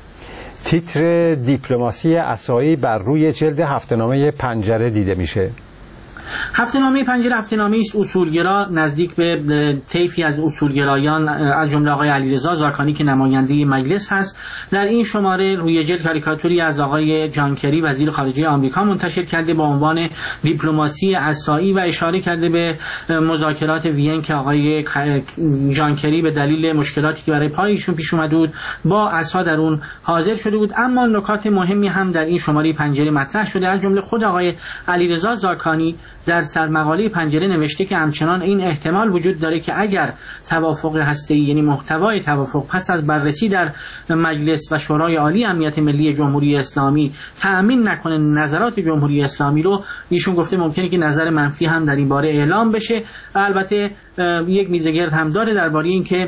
تیتر دیپلماسی عصایی بر روی جلد هفته‌نامه پنجره دیده میشه. هفته‌نامه پنجره هفته‌نامه‌ای است اصولگرا، نزدیک به طیفی از اصولگرایان از جمله آقای علیرضا زاکانی که نماینده مجلس هست. در این شماره روی جلد کاریکاتوری از آقای جان کری وزیر خارجه آمریکا منتشر کرده با عنوان دیپلماسی عصایی و اشاره کرده به مذاکرات وین که آقای جان کری به دلیل مشکلاتی که برای پای ایشون پیش اومده بود با عصا در اون حاضر شده بود. اما نکات مهمی هم در این شماره پنجره مطرح شده. از جمله خود آقای علیرضا زاکانی در سرمقاله پنجره نوشته که همچنان این احتمال وجود داره که اگر توافق هسته‌ای یعنی محتوای توافق پس از بررسی در مجلس و شورای عالی امنیت ملی جمهوری اسلامی تأمین نکنه نظرات جمهوری اسلامی رو، ایشون گفته ممکنه که نظر منفی هم در این باره اعلام بشه. البته یک میزگرد هم داره درباره این که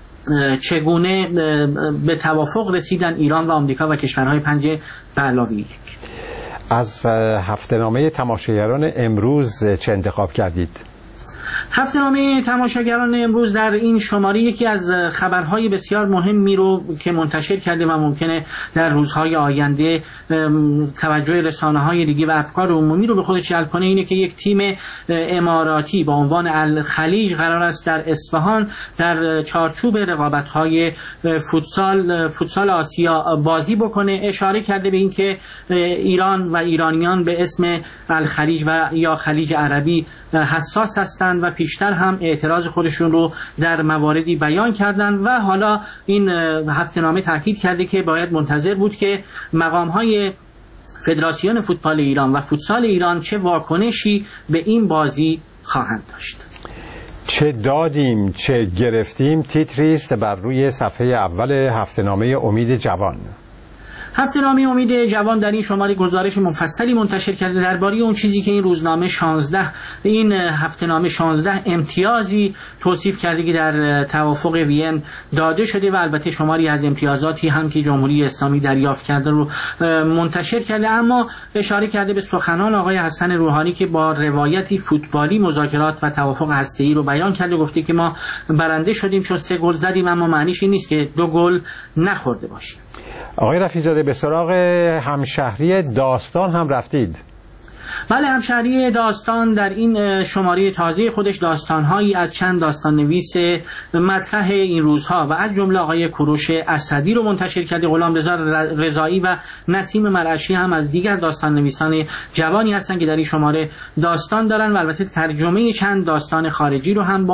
چگونه به توافق رسیدن ایران و آمریکا و کشورهای پنجه به علاوه یک. از هفته‌نامه تماشاگران امروز چه انتخاب کردید؟ هفته‌نامه تماشاگران امروز در این شماره یکی از خبرهای بسیار مهمی رو که منتشر کرده و ممکنه در روزهای آینده توجه رسانه‌های دیگه و افکار عمومی رو به خودش جلب کنه اینه که یک تیم اماراتی با عنوان الخلیج قرار است در اصفهان در چارچوب رقابت‌های فوتسال آسیا بازی بکنه. اشاره کرده به اینکه ایران و ایرانیان به اسم الخلیج و یا خلیج عربی حساس هستند و پیشتر هم اعتراض خودشون رو در مواردی بیان کردن و حالا این هفته‌نامه تاکید کرده که باید منتظر بود که مقام‌های فدراسیون فوتبال ایران و فوتسال ایران چه واکنشی به این بازی خواهند داشت. چه دادیم چه گرفتیم تیتری است بر روی صفحه اول هفته‌نامه امید جوان. هفته‌نامه امید جوان در این شماره گزارش مفصلی منتشر کرده درباره اون چیزی که این روزنامه 16 این هفته‌نامه 16 امتیازی توصیف کرده که در توافق وین داده شده و البته شماری از امتیازاتی هم که جمهوری اسلامی دریافت کرده رو منتشر کرده. اما اشاره کرده به سخنان آقای حسن روحانی که با روایتی فوتبالی مذاکرات و توافق هسته‌ای رو بیان کرده. گفته که ما برنده شدیم چون 3 گل زدیم، اما معنیش این نیست که 2 گل نخورده باشیم. آقای رفیع‌زاده به سراغ همشهری داستان هم رفتید. بله، همشهری داستان در این شماره تازه خودش داستانهایی از چند داستان نویس مطرح این روزها و از جمله آقای کوروش اسدی رو منتشر کرده. غلامرضا رضایی و نسیم مرعشی هم از دیگر داستان نویسان جوانی هستند که در این شماره داستان دارن و البته ترجمه چند داستان خارجی رو هم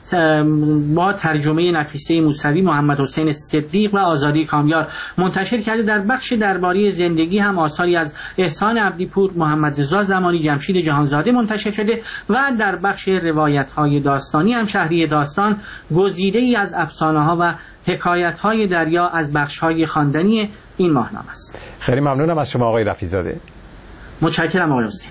با ترجمه نفیسه موسوی، محمد حسین صدیق و آزادی کامیار منتشر کرده. در بخش درباره زندگی هم آثاری از احسان عبدی‌پور، محمد رضا زمانی، جمشید جهانزاده منتشر شده و در بخش روایت‌های داستانی هم شهری داستان گزیده‌ای از افسانه‌ها و حکایت‌های دریا از بخش‌های خواندنی این ماهنامه است. خیلی ممنونم از شما آقای رفیع‌زاده. متشکرم آقای حسین.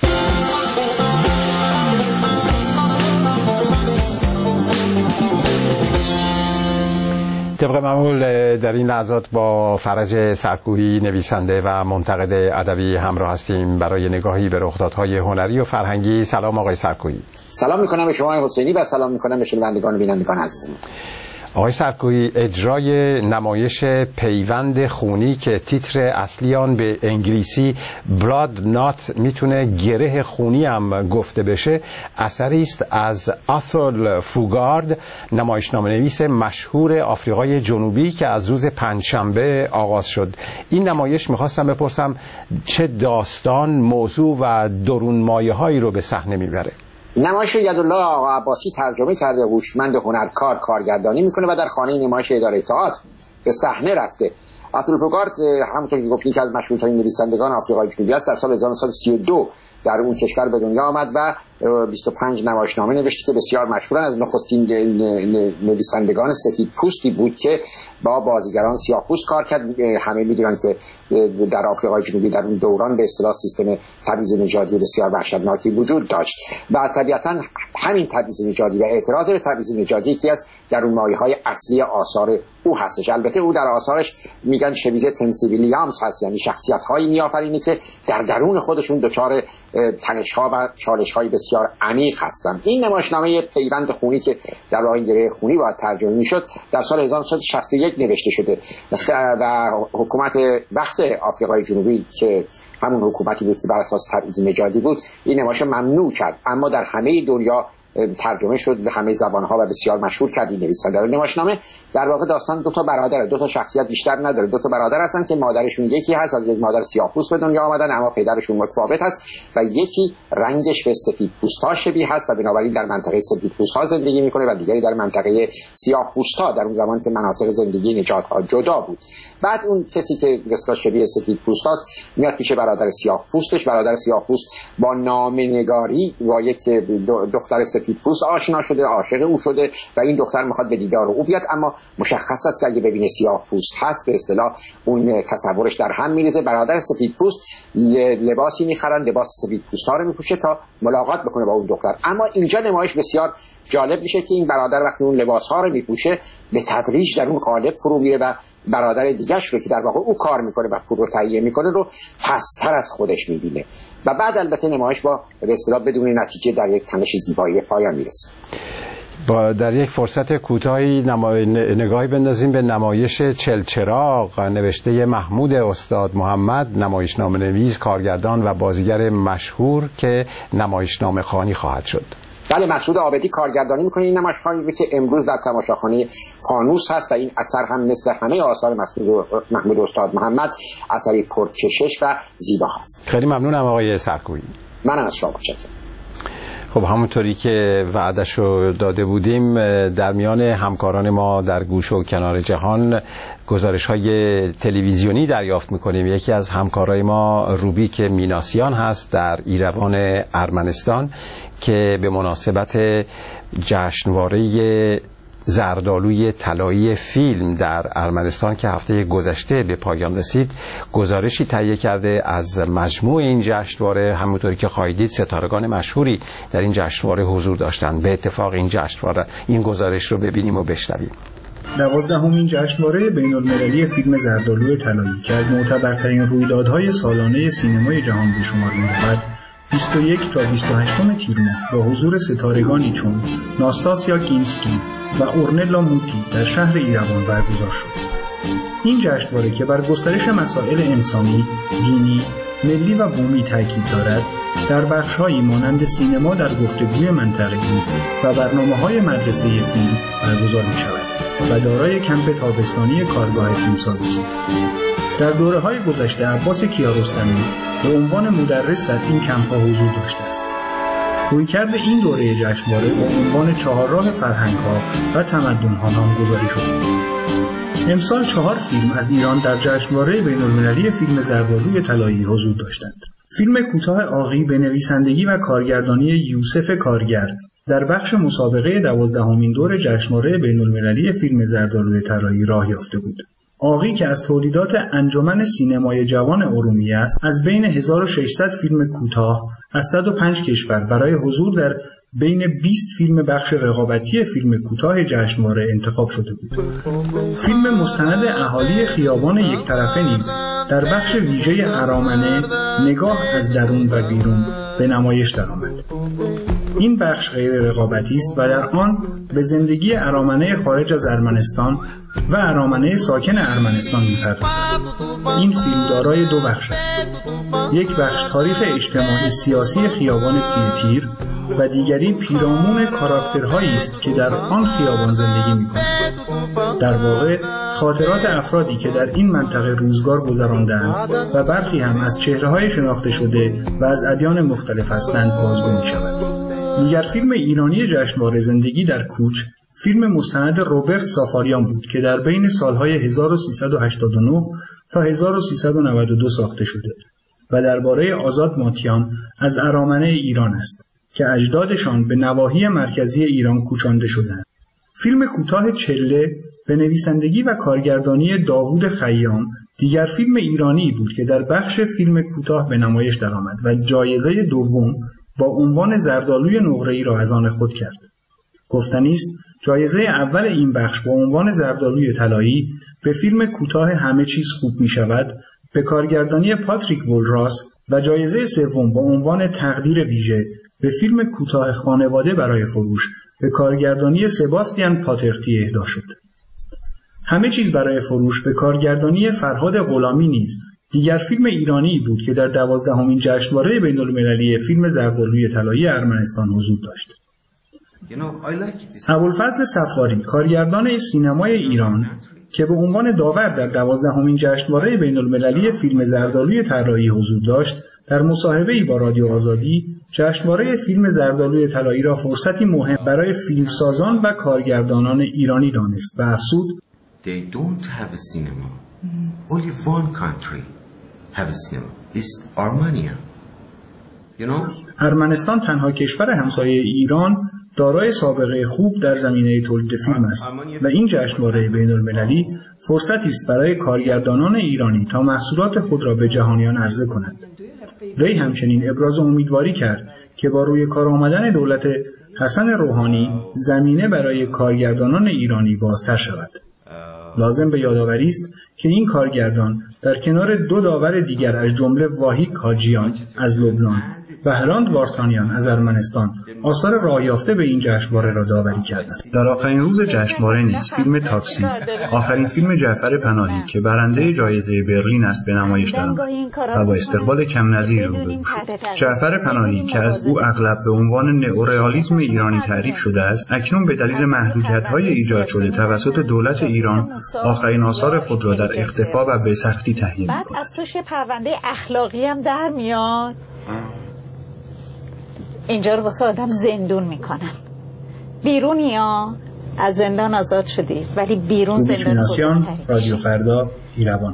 طبق معمول در این لحظات با فرج سرکوهی نویسنده و منتقد ادبی همراه هستیم برای نگاهی به رخدادهای هنری و فرهنگی. سلام آقای سرکوهی. سلام میکنم به شما حسینی و سلام میکنم به شنوندگان و بینندگان عزیزمون. آقای سرکویی، اجرای نمایش پیوند خونی که تیتر اصلی آن به انگلیسی بلاد نات میتونه گره خونی هم گفته بشه، اثری است از آتھول فوگارد، نمایشنامه‌نویس مشهور آفریقای جنوبی که از روز پنجشنبه آغاز شد. این نمایش میخواستم بپرسم چه داستان، موضوع و درون مایه‌هایی رو به صحنه میبره؟ نمایش یدالله آقا عباسی ترجمه کرده، هوشمند هنرکار کارگردانی میکنه و در خانه نمایش اداره تئاتر به صحنه رفته. آتھول فوگارد همونطور که گفتین که از مشهورترین نویسندگان آفریقای جنوبی است. در سال 1932 در اون کشور به دنیا آمد و 25 نمایشنامه نوشته که بسیار مشهورن. از نخستین نویسندگان سفید پوستی بود که با بازیگران سیاه‌پوست کار کرد. همه میدونن که در آفریقای جنوبی در اون دوران به اصطلاح سیستم تبعیض نژادی بسیار وحشتناکی وجود داشت و طبیعتاً همین تبعیض نژادی و اعتراض به تبعیض نژادی یکی از درونمایه‌های اصلی آثار او هستش. البته او در آثارش میگن شبیه تنسی ویلیامز هست، یعنی شخصیت‌هایی می‌آفرینه که در درون خودشون دچار تنش‌ها و چالش‌های بسیار عمیق هستند. این نمایشنامه پیوند خونی که در راه گره خونی باید ترجمه می‌شد در سال 1961 نوشته شده و حکومت وقت آفریقای جنوبی که همون حکومتی بود که بر اساس تبعیض نژادی بود این نمایش ممنوع کرد، اما در همه دنیا ترجمه شد به همه زبان‌ها و بسیار مشهور کرد این نویسنده. نمایشنامه در واقع داستان دو تا برادر، دو تا شخصیت بیشتر نداره. دو تا برادر هستن که مادرشون یکی هست، از یک مادر سیاه‌پوست به دنیا آمدن، اما پدرشون متفاوت هست و یکی رنگش به سفیدپوست‌ها شبیه هست و بنابراین در منطقه سفیدپوست‌ها زندگی می‌کنه و دیگری در منطقه سیاه‌پوست‌ها، در اون زمان که مناطق زندگی نژادها جدا بود. بعد اون کسی که بسیار شبیه سفیدپوست‌هاست میاد پیش برادر سیاه‌پوستش. برادر سیاه‌پوست با نامه‌نگاری با یک دختر سفیدپوست آشنا شده، عاشق او شده و این دختر میخواد به دیدار او بیاد، اما مشخص است که اگه ببینه سیاه‌پوست هست به اصطلاح اون تصورش در هم میریزه. برادر سفیدپوست لباسی میخرن، لباس سفیدپوست‌ها رو میپوشه تا ملاقات بکنه با اون دختر. اما اینجا نمایش بسیار جالب میشه که این برادر وقتی اون لباس‌ها رو میپوشه به تدریج در اون قالب فرو میره و برادر دیگه‌ش رو که در واقع او کار میکنه و پول رو تهیه میکنه رو پست‌تر از خودش میبینه و بعد البته نمایش با به اصطلاح بدون نتیجه در یک تنش زیبایی به پایان میرسه. با در یک فرصت کوتاهی نگاهی بندازیم به نمایش چلچراغ نوشته محمود استاد محمد، نمایشنامه‌نویس، کارگردان و بازیگر مشهور که نمایشنامه خوانی خواهد شد. بله، مسعود عابدی کارگردانی میکنه این نمایشنامه که امروز در تماشاخانه فانوس هست و این اثر هم مثل همه آثار محمود استاد محمد اثری پرکشش و زیبا هست. خیلی ممنونم آقای سرکویی. منم از شما متشکرم. خب همونطوری که وعده‌شو داده بودیم در میان همکاران ما در گوشه و کنار جهان گزارش‌های تلویزیونی دریافت می‌کنیم. یکی از همکارای ما روبیک میناسیان هست در ایروان ارمنستان که به مناسبت جشنواره زردآلوی طلایی فیلم در ارمنستان که هفته گذشته به پایان رسید گزارشی تهیه کرده از مجموع این جشنواره. همونطوری که خواهید دید ستارگان مشهوری در این جشنواره حضور داشتند. به اتفاق این جشنواره این گزارش رو ببینیم و بشنویم. 12مین جشنواره بین‌المللی فیلم زردآلوی طلایی که از معتبرترین رویدادهای سالانه سینمای جهان به شمار می‌رود 21 تا 28 تیر ماه با حضور ستارگانی چون ناستاسیا کینسکی و اورنلا موتی در شهر ایروان برگزار شد. این جشنواره که بر گسترش مسائل انسانی، دینی، ملی و بومی تاکید دارد، در بخش‌هایی مانند سینما در گفتگوی منطقه‌ای و برنامه‌های مدرسه فیلم برگزار می‌شود و دارای کمپ تابستانی کارگاه فیلمسازی است. در دوره‌های گذشته عباس کیارستمی به عنوان مدرس در این کمپ‌ها حضور داشته است. رویکرد این دوره جشنواره با عنوان چهارراه فرهنگ‌ها و تمدن‌ها نامگذاری شد. امسال 4 فیلم از ایران در جشنواره بین‌المللی فیلم زردآلوی طلایی حضور داشتند. فیلم کوتاه عاقی به نویسندگی و کارگردانی یوسف کارگر در بخش مسابقه 12مین دور جشنواره بین‌المللی فیلم زردآلوی طلایی راه یافته بود. عاقی که از تولیدات انجمن سینمای جوان ارومیه است، از بین 1600 فیلم کوتاه از 105 کشور برای حضور در بین 20 فیلم بخش رقابتی فیلم کوتاه جشنواره انتخاب شده بود. فیلم مستند اهالی خیابان یک طرفه نیز در بخش ویژه ارامنه نگاه از درون و بیرون به نمایش درآمد. این بخش غیر رقابتی است و در آن به زندگی ارامنه خارج از ارمنستان و ارامنه ساکن ارمنستان می‌پردازد. این فیلم دارای دو بخش است. یک بخش تاریخ اجتماعی سیاسی خیابان سی‌تیر و دیگری پیرامون کاراکترهایی است که در آن خیابان زندگی می‌کنند. در واقع خاطرات افرادی که در این منطقه روزگار گذرانده‌اند و برخی هم از چهره‌های شناخته شده و از ادیان مختلف هستند بازگو می‌شود. دیگر فیلم ایرانی جشنواره زندگی در کوچ فیلم مستند روبرت سافاریان بود که در بین سالهای 1389 تا 1392 ساخته شده و درباره آزاد ماتیان از ارامنه ایران است که اجدادشان به نواحی مرکزی ایران کوچانده شدند. فیلم کوتاه چله به نویسندگی و کارگردانی داوود خیام دیگر فیلم ایرانی بود که در بخش فیلم کوتاه به نمایش درآمد و جایزه دوم با عنوان زردآلوی نقره‌ای را از آن خود کرد. گفتنی است جایزه اول این بخش با عنوان زردآلوی طلایی به فیلم کوتاه همه چیز خوب می شود به کارگردانی پاتریک وولراس و جایزه سوم با عنوان تقدیر ویژه به فیلم کوتاه خانواده برای فروش به کارگردانی سباستیان پاترتی اهدا شد. همه چیز برای فروش به کارگردانی فرهاد غلامی نیز دیگر فیلم ایرانی بود که در 12مین جشنواره بین‌المللی فیلم زردآلوی طلایی ارمنستان حضور داشت. ابوالفضل صفاری کارگردان سینمای ایران که به عنوان داور در 12مین جشنواره بین‌المللی فیلم زردآلوی طلایی حضور داشت، در مصاحبه‌ای با رادیو آزادی جشنواره فیلم زردآلوی طلایی را فرصتی مهم برای فیلمسازان و کارگردانان ایرانی دانست و افزود They don't have a cinema. Only one country have a cinema. It's Armenia. You know? ارمنستان تنها کشور همسایه ایران دارای سابقه خوب در زمینه تولید فیلم است و این جشنواره بین‌المللی فرصتی است برای کارگردانان ایرانی تا محصولات خود را به جهانیان عرضه کنند. وی همچنین ابراز امیدواری کرد که با روی کار آمدن دولت حسن روحانی زمینه برای کارگردانان ایرانی بازتر شود. لازم به یادآوری است که این کارگردان در کنار دو داور دیگر از جمله واهیک حاجیان از لبنان و هراند وارتانیان از ارمنستان آثار راه یافته به این جشنواره را داوری کردند. در آخرین روز جشنواره نیز فیلم تاکسی، آخرین فیلم جعفر پناهی که برنده جایزه برلین است به نمایش درآمد و با استقبال کم نظیر روبرو شد. جعفر پناهی که از او اغلب به عنوان نئورئالیسم ایرانی تعریف شده است، اکنون به دلیل محدودیت‌های ایجاد شده توسط دولت ایران آخرین آثار خود را در اختفا و به سختی تهیه می‌کند. بعد از توش پرونده اخلاقی هم در میاد. اینجا رو واسه آدم زندون میکنن. بیرونی ها از زندان آزاد شدی ولی بیرون زندان بزرگتری. رادیو فردا ایروان.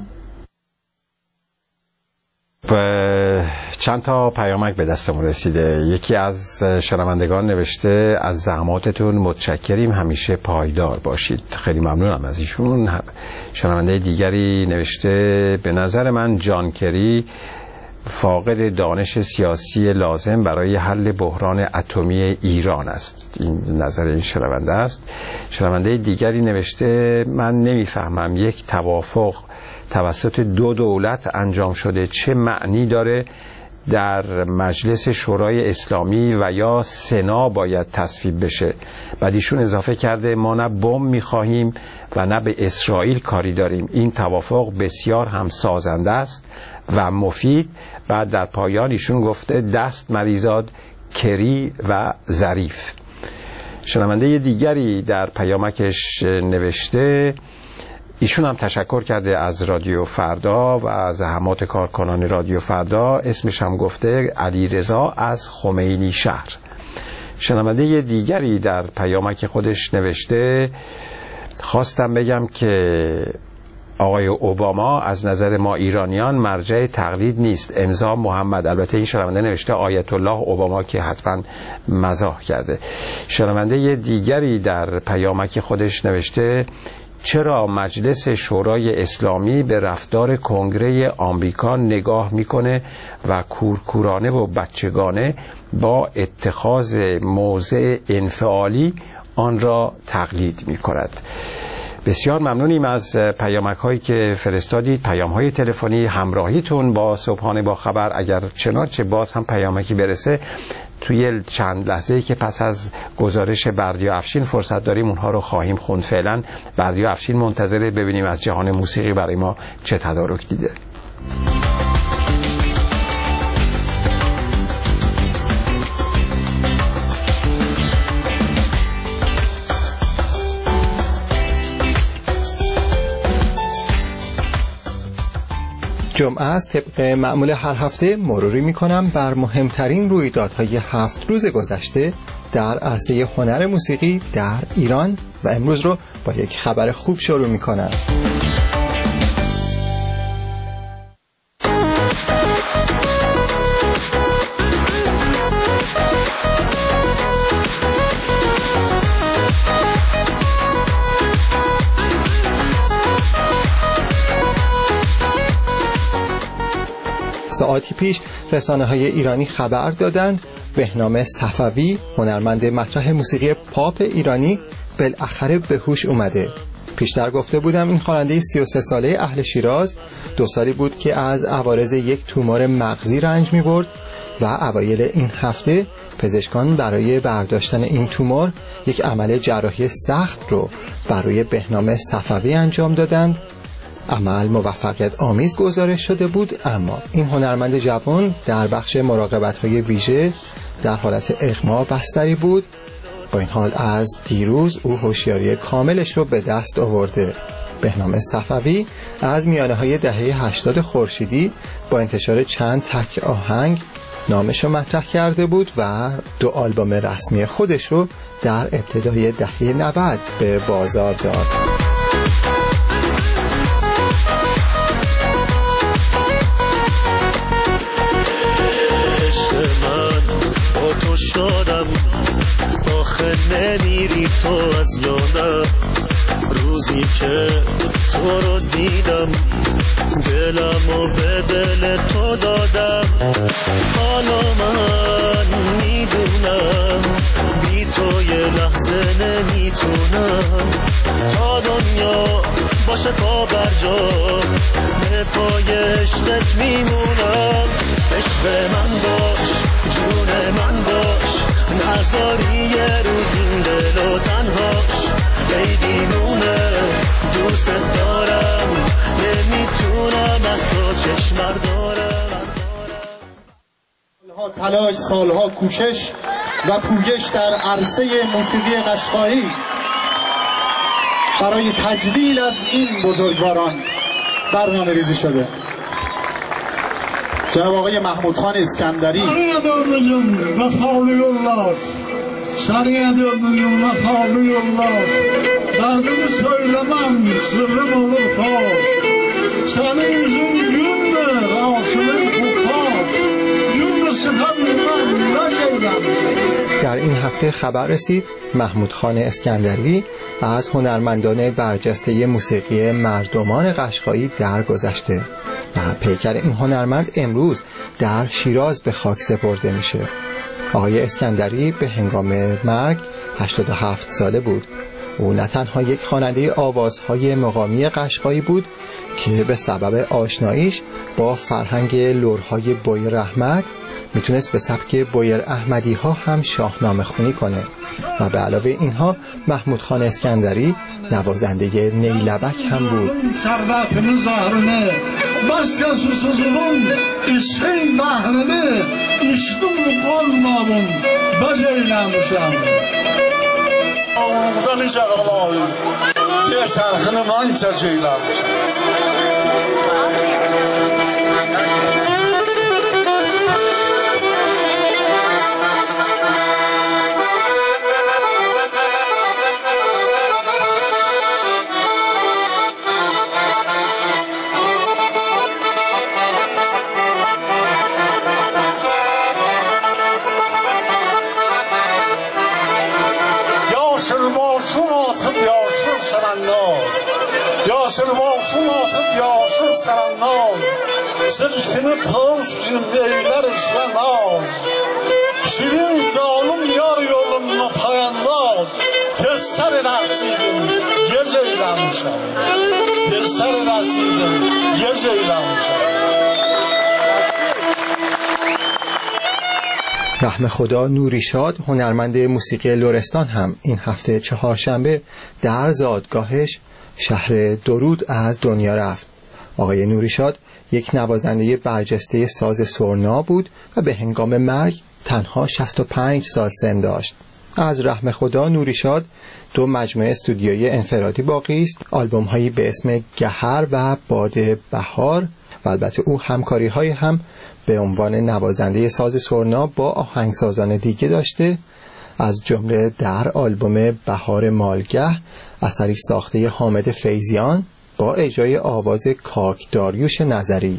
چند تا پیامک به دستمون رسیده. یکی از شنوندگان نوشته از زحماتتون متشکریم، همیشه پایدار باشید. خیلی ممنونم از ایشون. شنونده دیگری نوشته به نظر من جان کری فاقد دانش سیاسی لازم برای حل بحران اتمی ایران است. این نظر این شنونده است. شنونده دیگری نوشته من نمیفهمم یک توافق توسط دو دولت انجام شده چه معنی داره در مجلس شورای اسلامی و یا سنا باید تصویب بشه. بعد ایشون اضافه کرده ما نه بم میخواهیم و نه به اسرائیل کاری داریم. این توافق بسیار هم سازنده است و مفید. بعد در پایان ایشون گفته دست مریزاد کری و ظریف. شنونده دیگری در پیامکش نوشته ایشون هم تشکر کرده از رادیو فردا و از زحمات کارکنان رادیو فردا. اسمش هم گفته علیرضا از خمینی شهر. شنونده دیگری در پیامک خودش نوشته خواستم بگم که آقای اوباما از نظر ما ایرانیان مرجع تقلید نیست. امضا محمد. البته این شنونده نوشته آیت الله اوباما که حتما مزاح کرده. شنونده دیگری در پیامک خودش نوشته چرا مجلس شورای اسلامی به رفتار کنگره آمریکا نگاه میکنه و کورکورانه و بچگانه با اتخاذ موضع انفعالی آن را تقلید میکند. بسیار ممنونیم از پیامک هایی که فرستادید، پیام های تلفنی، همراهیتون با صبحانه با خبر. اگر چنانچه باز هم پیامکی برسه توی چند لحظه‌ای که پس از گزارش بردیا افشین فرصت داریم اونها رو خواهیم خوند. فعلا بردیا افشین منتظره ببینیم از جهان موسیقی برای ما چه تدارک دیده. جمعه است. طبق معمول هر هفته مروری میکنم بر مهمترین رویدادهای 7 روز گذشته در عرصه هنر موسیقی در ایران و امروز رو با یک خبر خوب شروع میکنم. ساعتی پیش رسانه‌های ایرانی خبر دادند بهنام صفوی، هنرمند مطرح موسیقی پاپ ایرانی، بالاخره به هوش اومده. پیشتر گفته بودم این خواننده 33 ساله اهل شیراز 2 سالی بود که از عوارض یک تومور مغزی رنج می‌برد و اوایل این هفته پزشکان برای برداشتن این تومور یک عمل جراحی سخت رو برای بهنام صفوی انجام دادند. عمل موفقیت آمیز گزارش شده بود، اما این هنرمند جوان در بخش مراقبت‌های ویژه در حالت اغما بستری بود. با این حال از دیروز او هوشیاری کاملش رو به دست آورده. بهنام صفوی از میانه‌های دهه 80 خورشیدی با انتشار چند تک آهنگ نامش رو مطرح کرده بود و 2 آلبوم رسمی خودش رو در ابتدای دهه 90 به بازار داد. شدم آخه نمیری تو از یادم، روزی که تو رو دیدم دلمو به دل تو دادم. حالا من میدونم بی تو یه لحظه نمیتونم، تا دنیا باشه پا بر جا به پای عشقت میمونم. عشق من باش، جون من باش، نذاری یه روز این دل و تنهاش. ای دیوونه دوست دارم، نمیتونم از تو چشم دارم. سالها تلاش، سالها کوشش و پویش در عرصه موسیقی قشقایی برای تجلیل از این بزرگواران برنامه ریزی شده. جناب آقای محمود خان اسکندری derdimi söylemem sırrım olur kaş, senin yüzün gülmür aşığın kukaş, yürü sıkabilmem ne şeylemişim. در این هفته خبر رسید محمود خان اسکندری از هنرمندان برجسته موسیقی مردمان قشقایی درگذشته و پیکر این هنرمند امروز در شیراز به خاک سپرده میشه. آقای اسکندری به هنگام مرگ 87 ساله بود. او نه تنها یک خواننده آوازهای مقامی قشقایی بود که به سبب آشناییش با فرهنگ لرهای بویر احمد میتونست به سبک بویر احمدی ها هم شاهنامه خونی کنه و به علاوه اینها محمود خان اسکندری نوازنده نیلبک هم بود. ثروتimi zahrını başka susuzluğun işin bahrini içtim olmadım beceylemişim. Ağımdan iş ağlayım bir şarkını man çekeylemişim. Yaşır atıp yaşır serenaz, sırtını tavşın eyler işle naz. Şirin zalim yar yolunu payandaz, göster edersiydim geceylemiş. میشم دل سر رسیدم یه جیلم میشم. رحم خدا نوریشاد هنرمند موسیقی لرستان هم این هفته چهارشنبه در زادگاهش شهر درود از دنیا رفت. آقای نوریشاد یک نوازنده برجسته ساز سرنا بود و به هنگام مرگ تنها 65 سال سن داشت. از رحم خدا نوریشاد 2 مجموعه استودیویی انفرادی باقی است، آلبوم هایی به اسم گهر و باد بهار و البته او همکاری های هم به عنوان نوازنده ساز سرنا با آهنگسازان دیگه داشته، از جمله در آلبوم بهار مالگه اثری ساخته حامد فیضیان با اجرای آواز کاک داریوش نظری.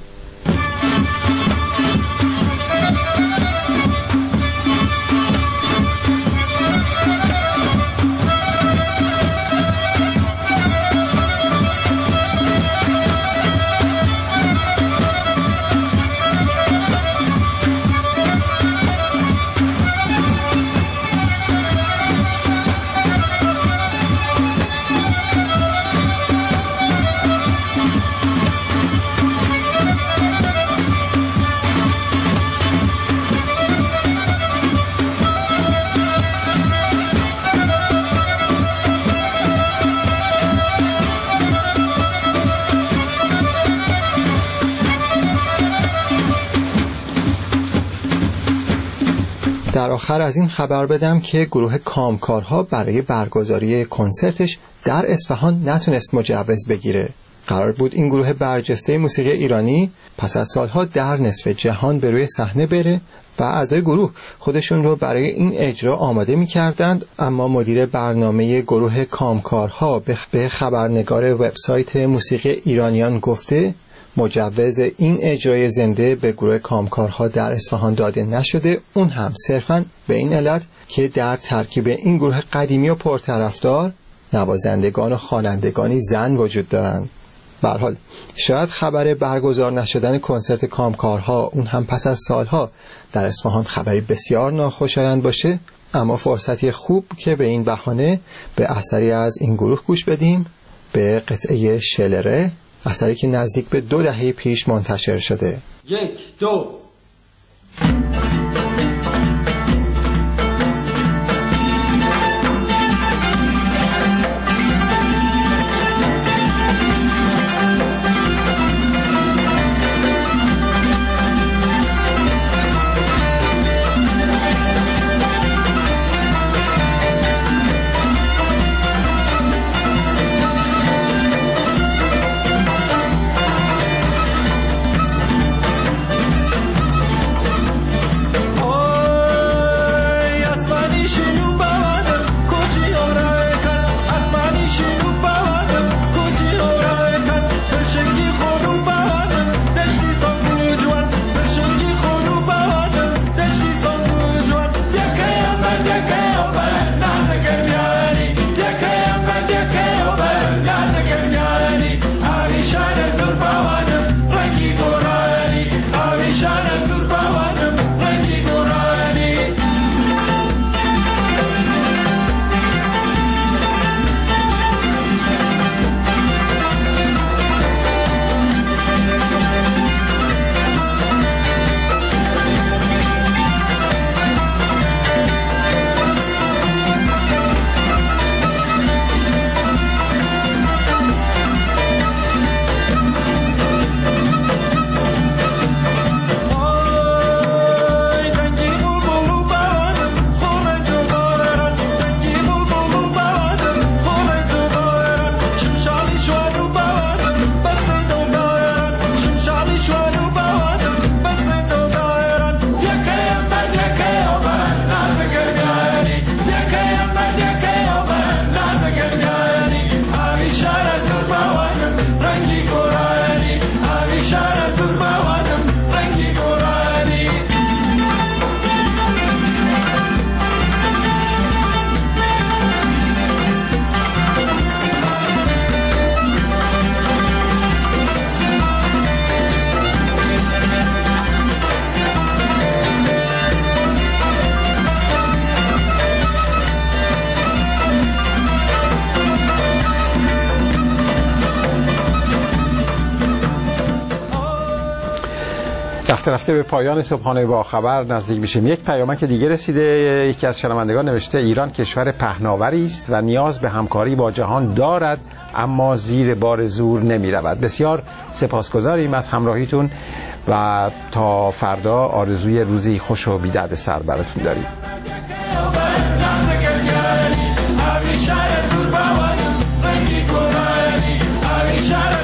در آخر از این خبر بدم که گروه کامکارها برای برگزاری کنسرتش در اصفهان نتونست مجوز بگیره. قرار بود این گروه برجسته موسیقی ایرانی پس از سالها در نصف جهان به روی صحنه بره و اعضای گروه خودشون رو برای این اجرا آماده می‌کردند، اما مدیر برنامه گروه کامکارها به خبرنگار وبسایت موسیقی ایرانیان گفته مجوز این اجرای زنده به گروه کامکارها در اصفهان داده نشده، اون هم صرفاً به این علت که در ترکیب این گروه قدیمی و پرطرفدار نوازندگان و خوانندگانی زن وجود دارند. به هر حال شاید خبر برگزار نشدن کنسرت کامکارها اون هم پس از سالها در اصفهان خبری بسیار ناخوشایند باشه، اما فرصتی خوب که به این بهانه به اثری از این گروه گوش بدیم، به قطعه شلره، اثری که نزدیک به 2 دهه پیش منتشر شده. 1 2 رفته رفته به پایان صبحانه با خبر نزدیک میشیم. یک پیامک دیگه رسیده. یکی از شنوندگان نوشته ایران کشور پهناوری است و نیاز به همکاری با جهان دارد، اما زیر بار زور نمی رود. بسیار سپاسگزاریم از همراهیتون و تا فردا آرزوی روزی خوش و بی درد سر براتون داریم.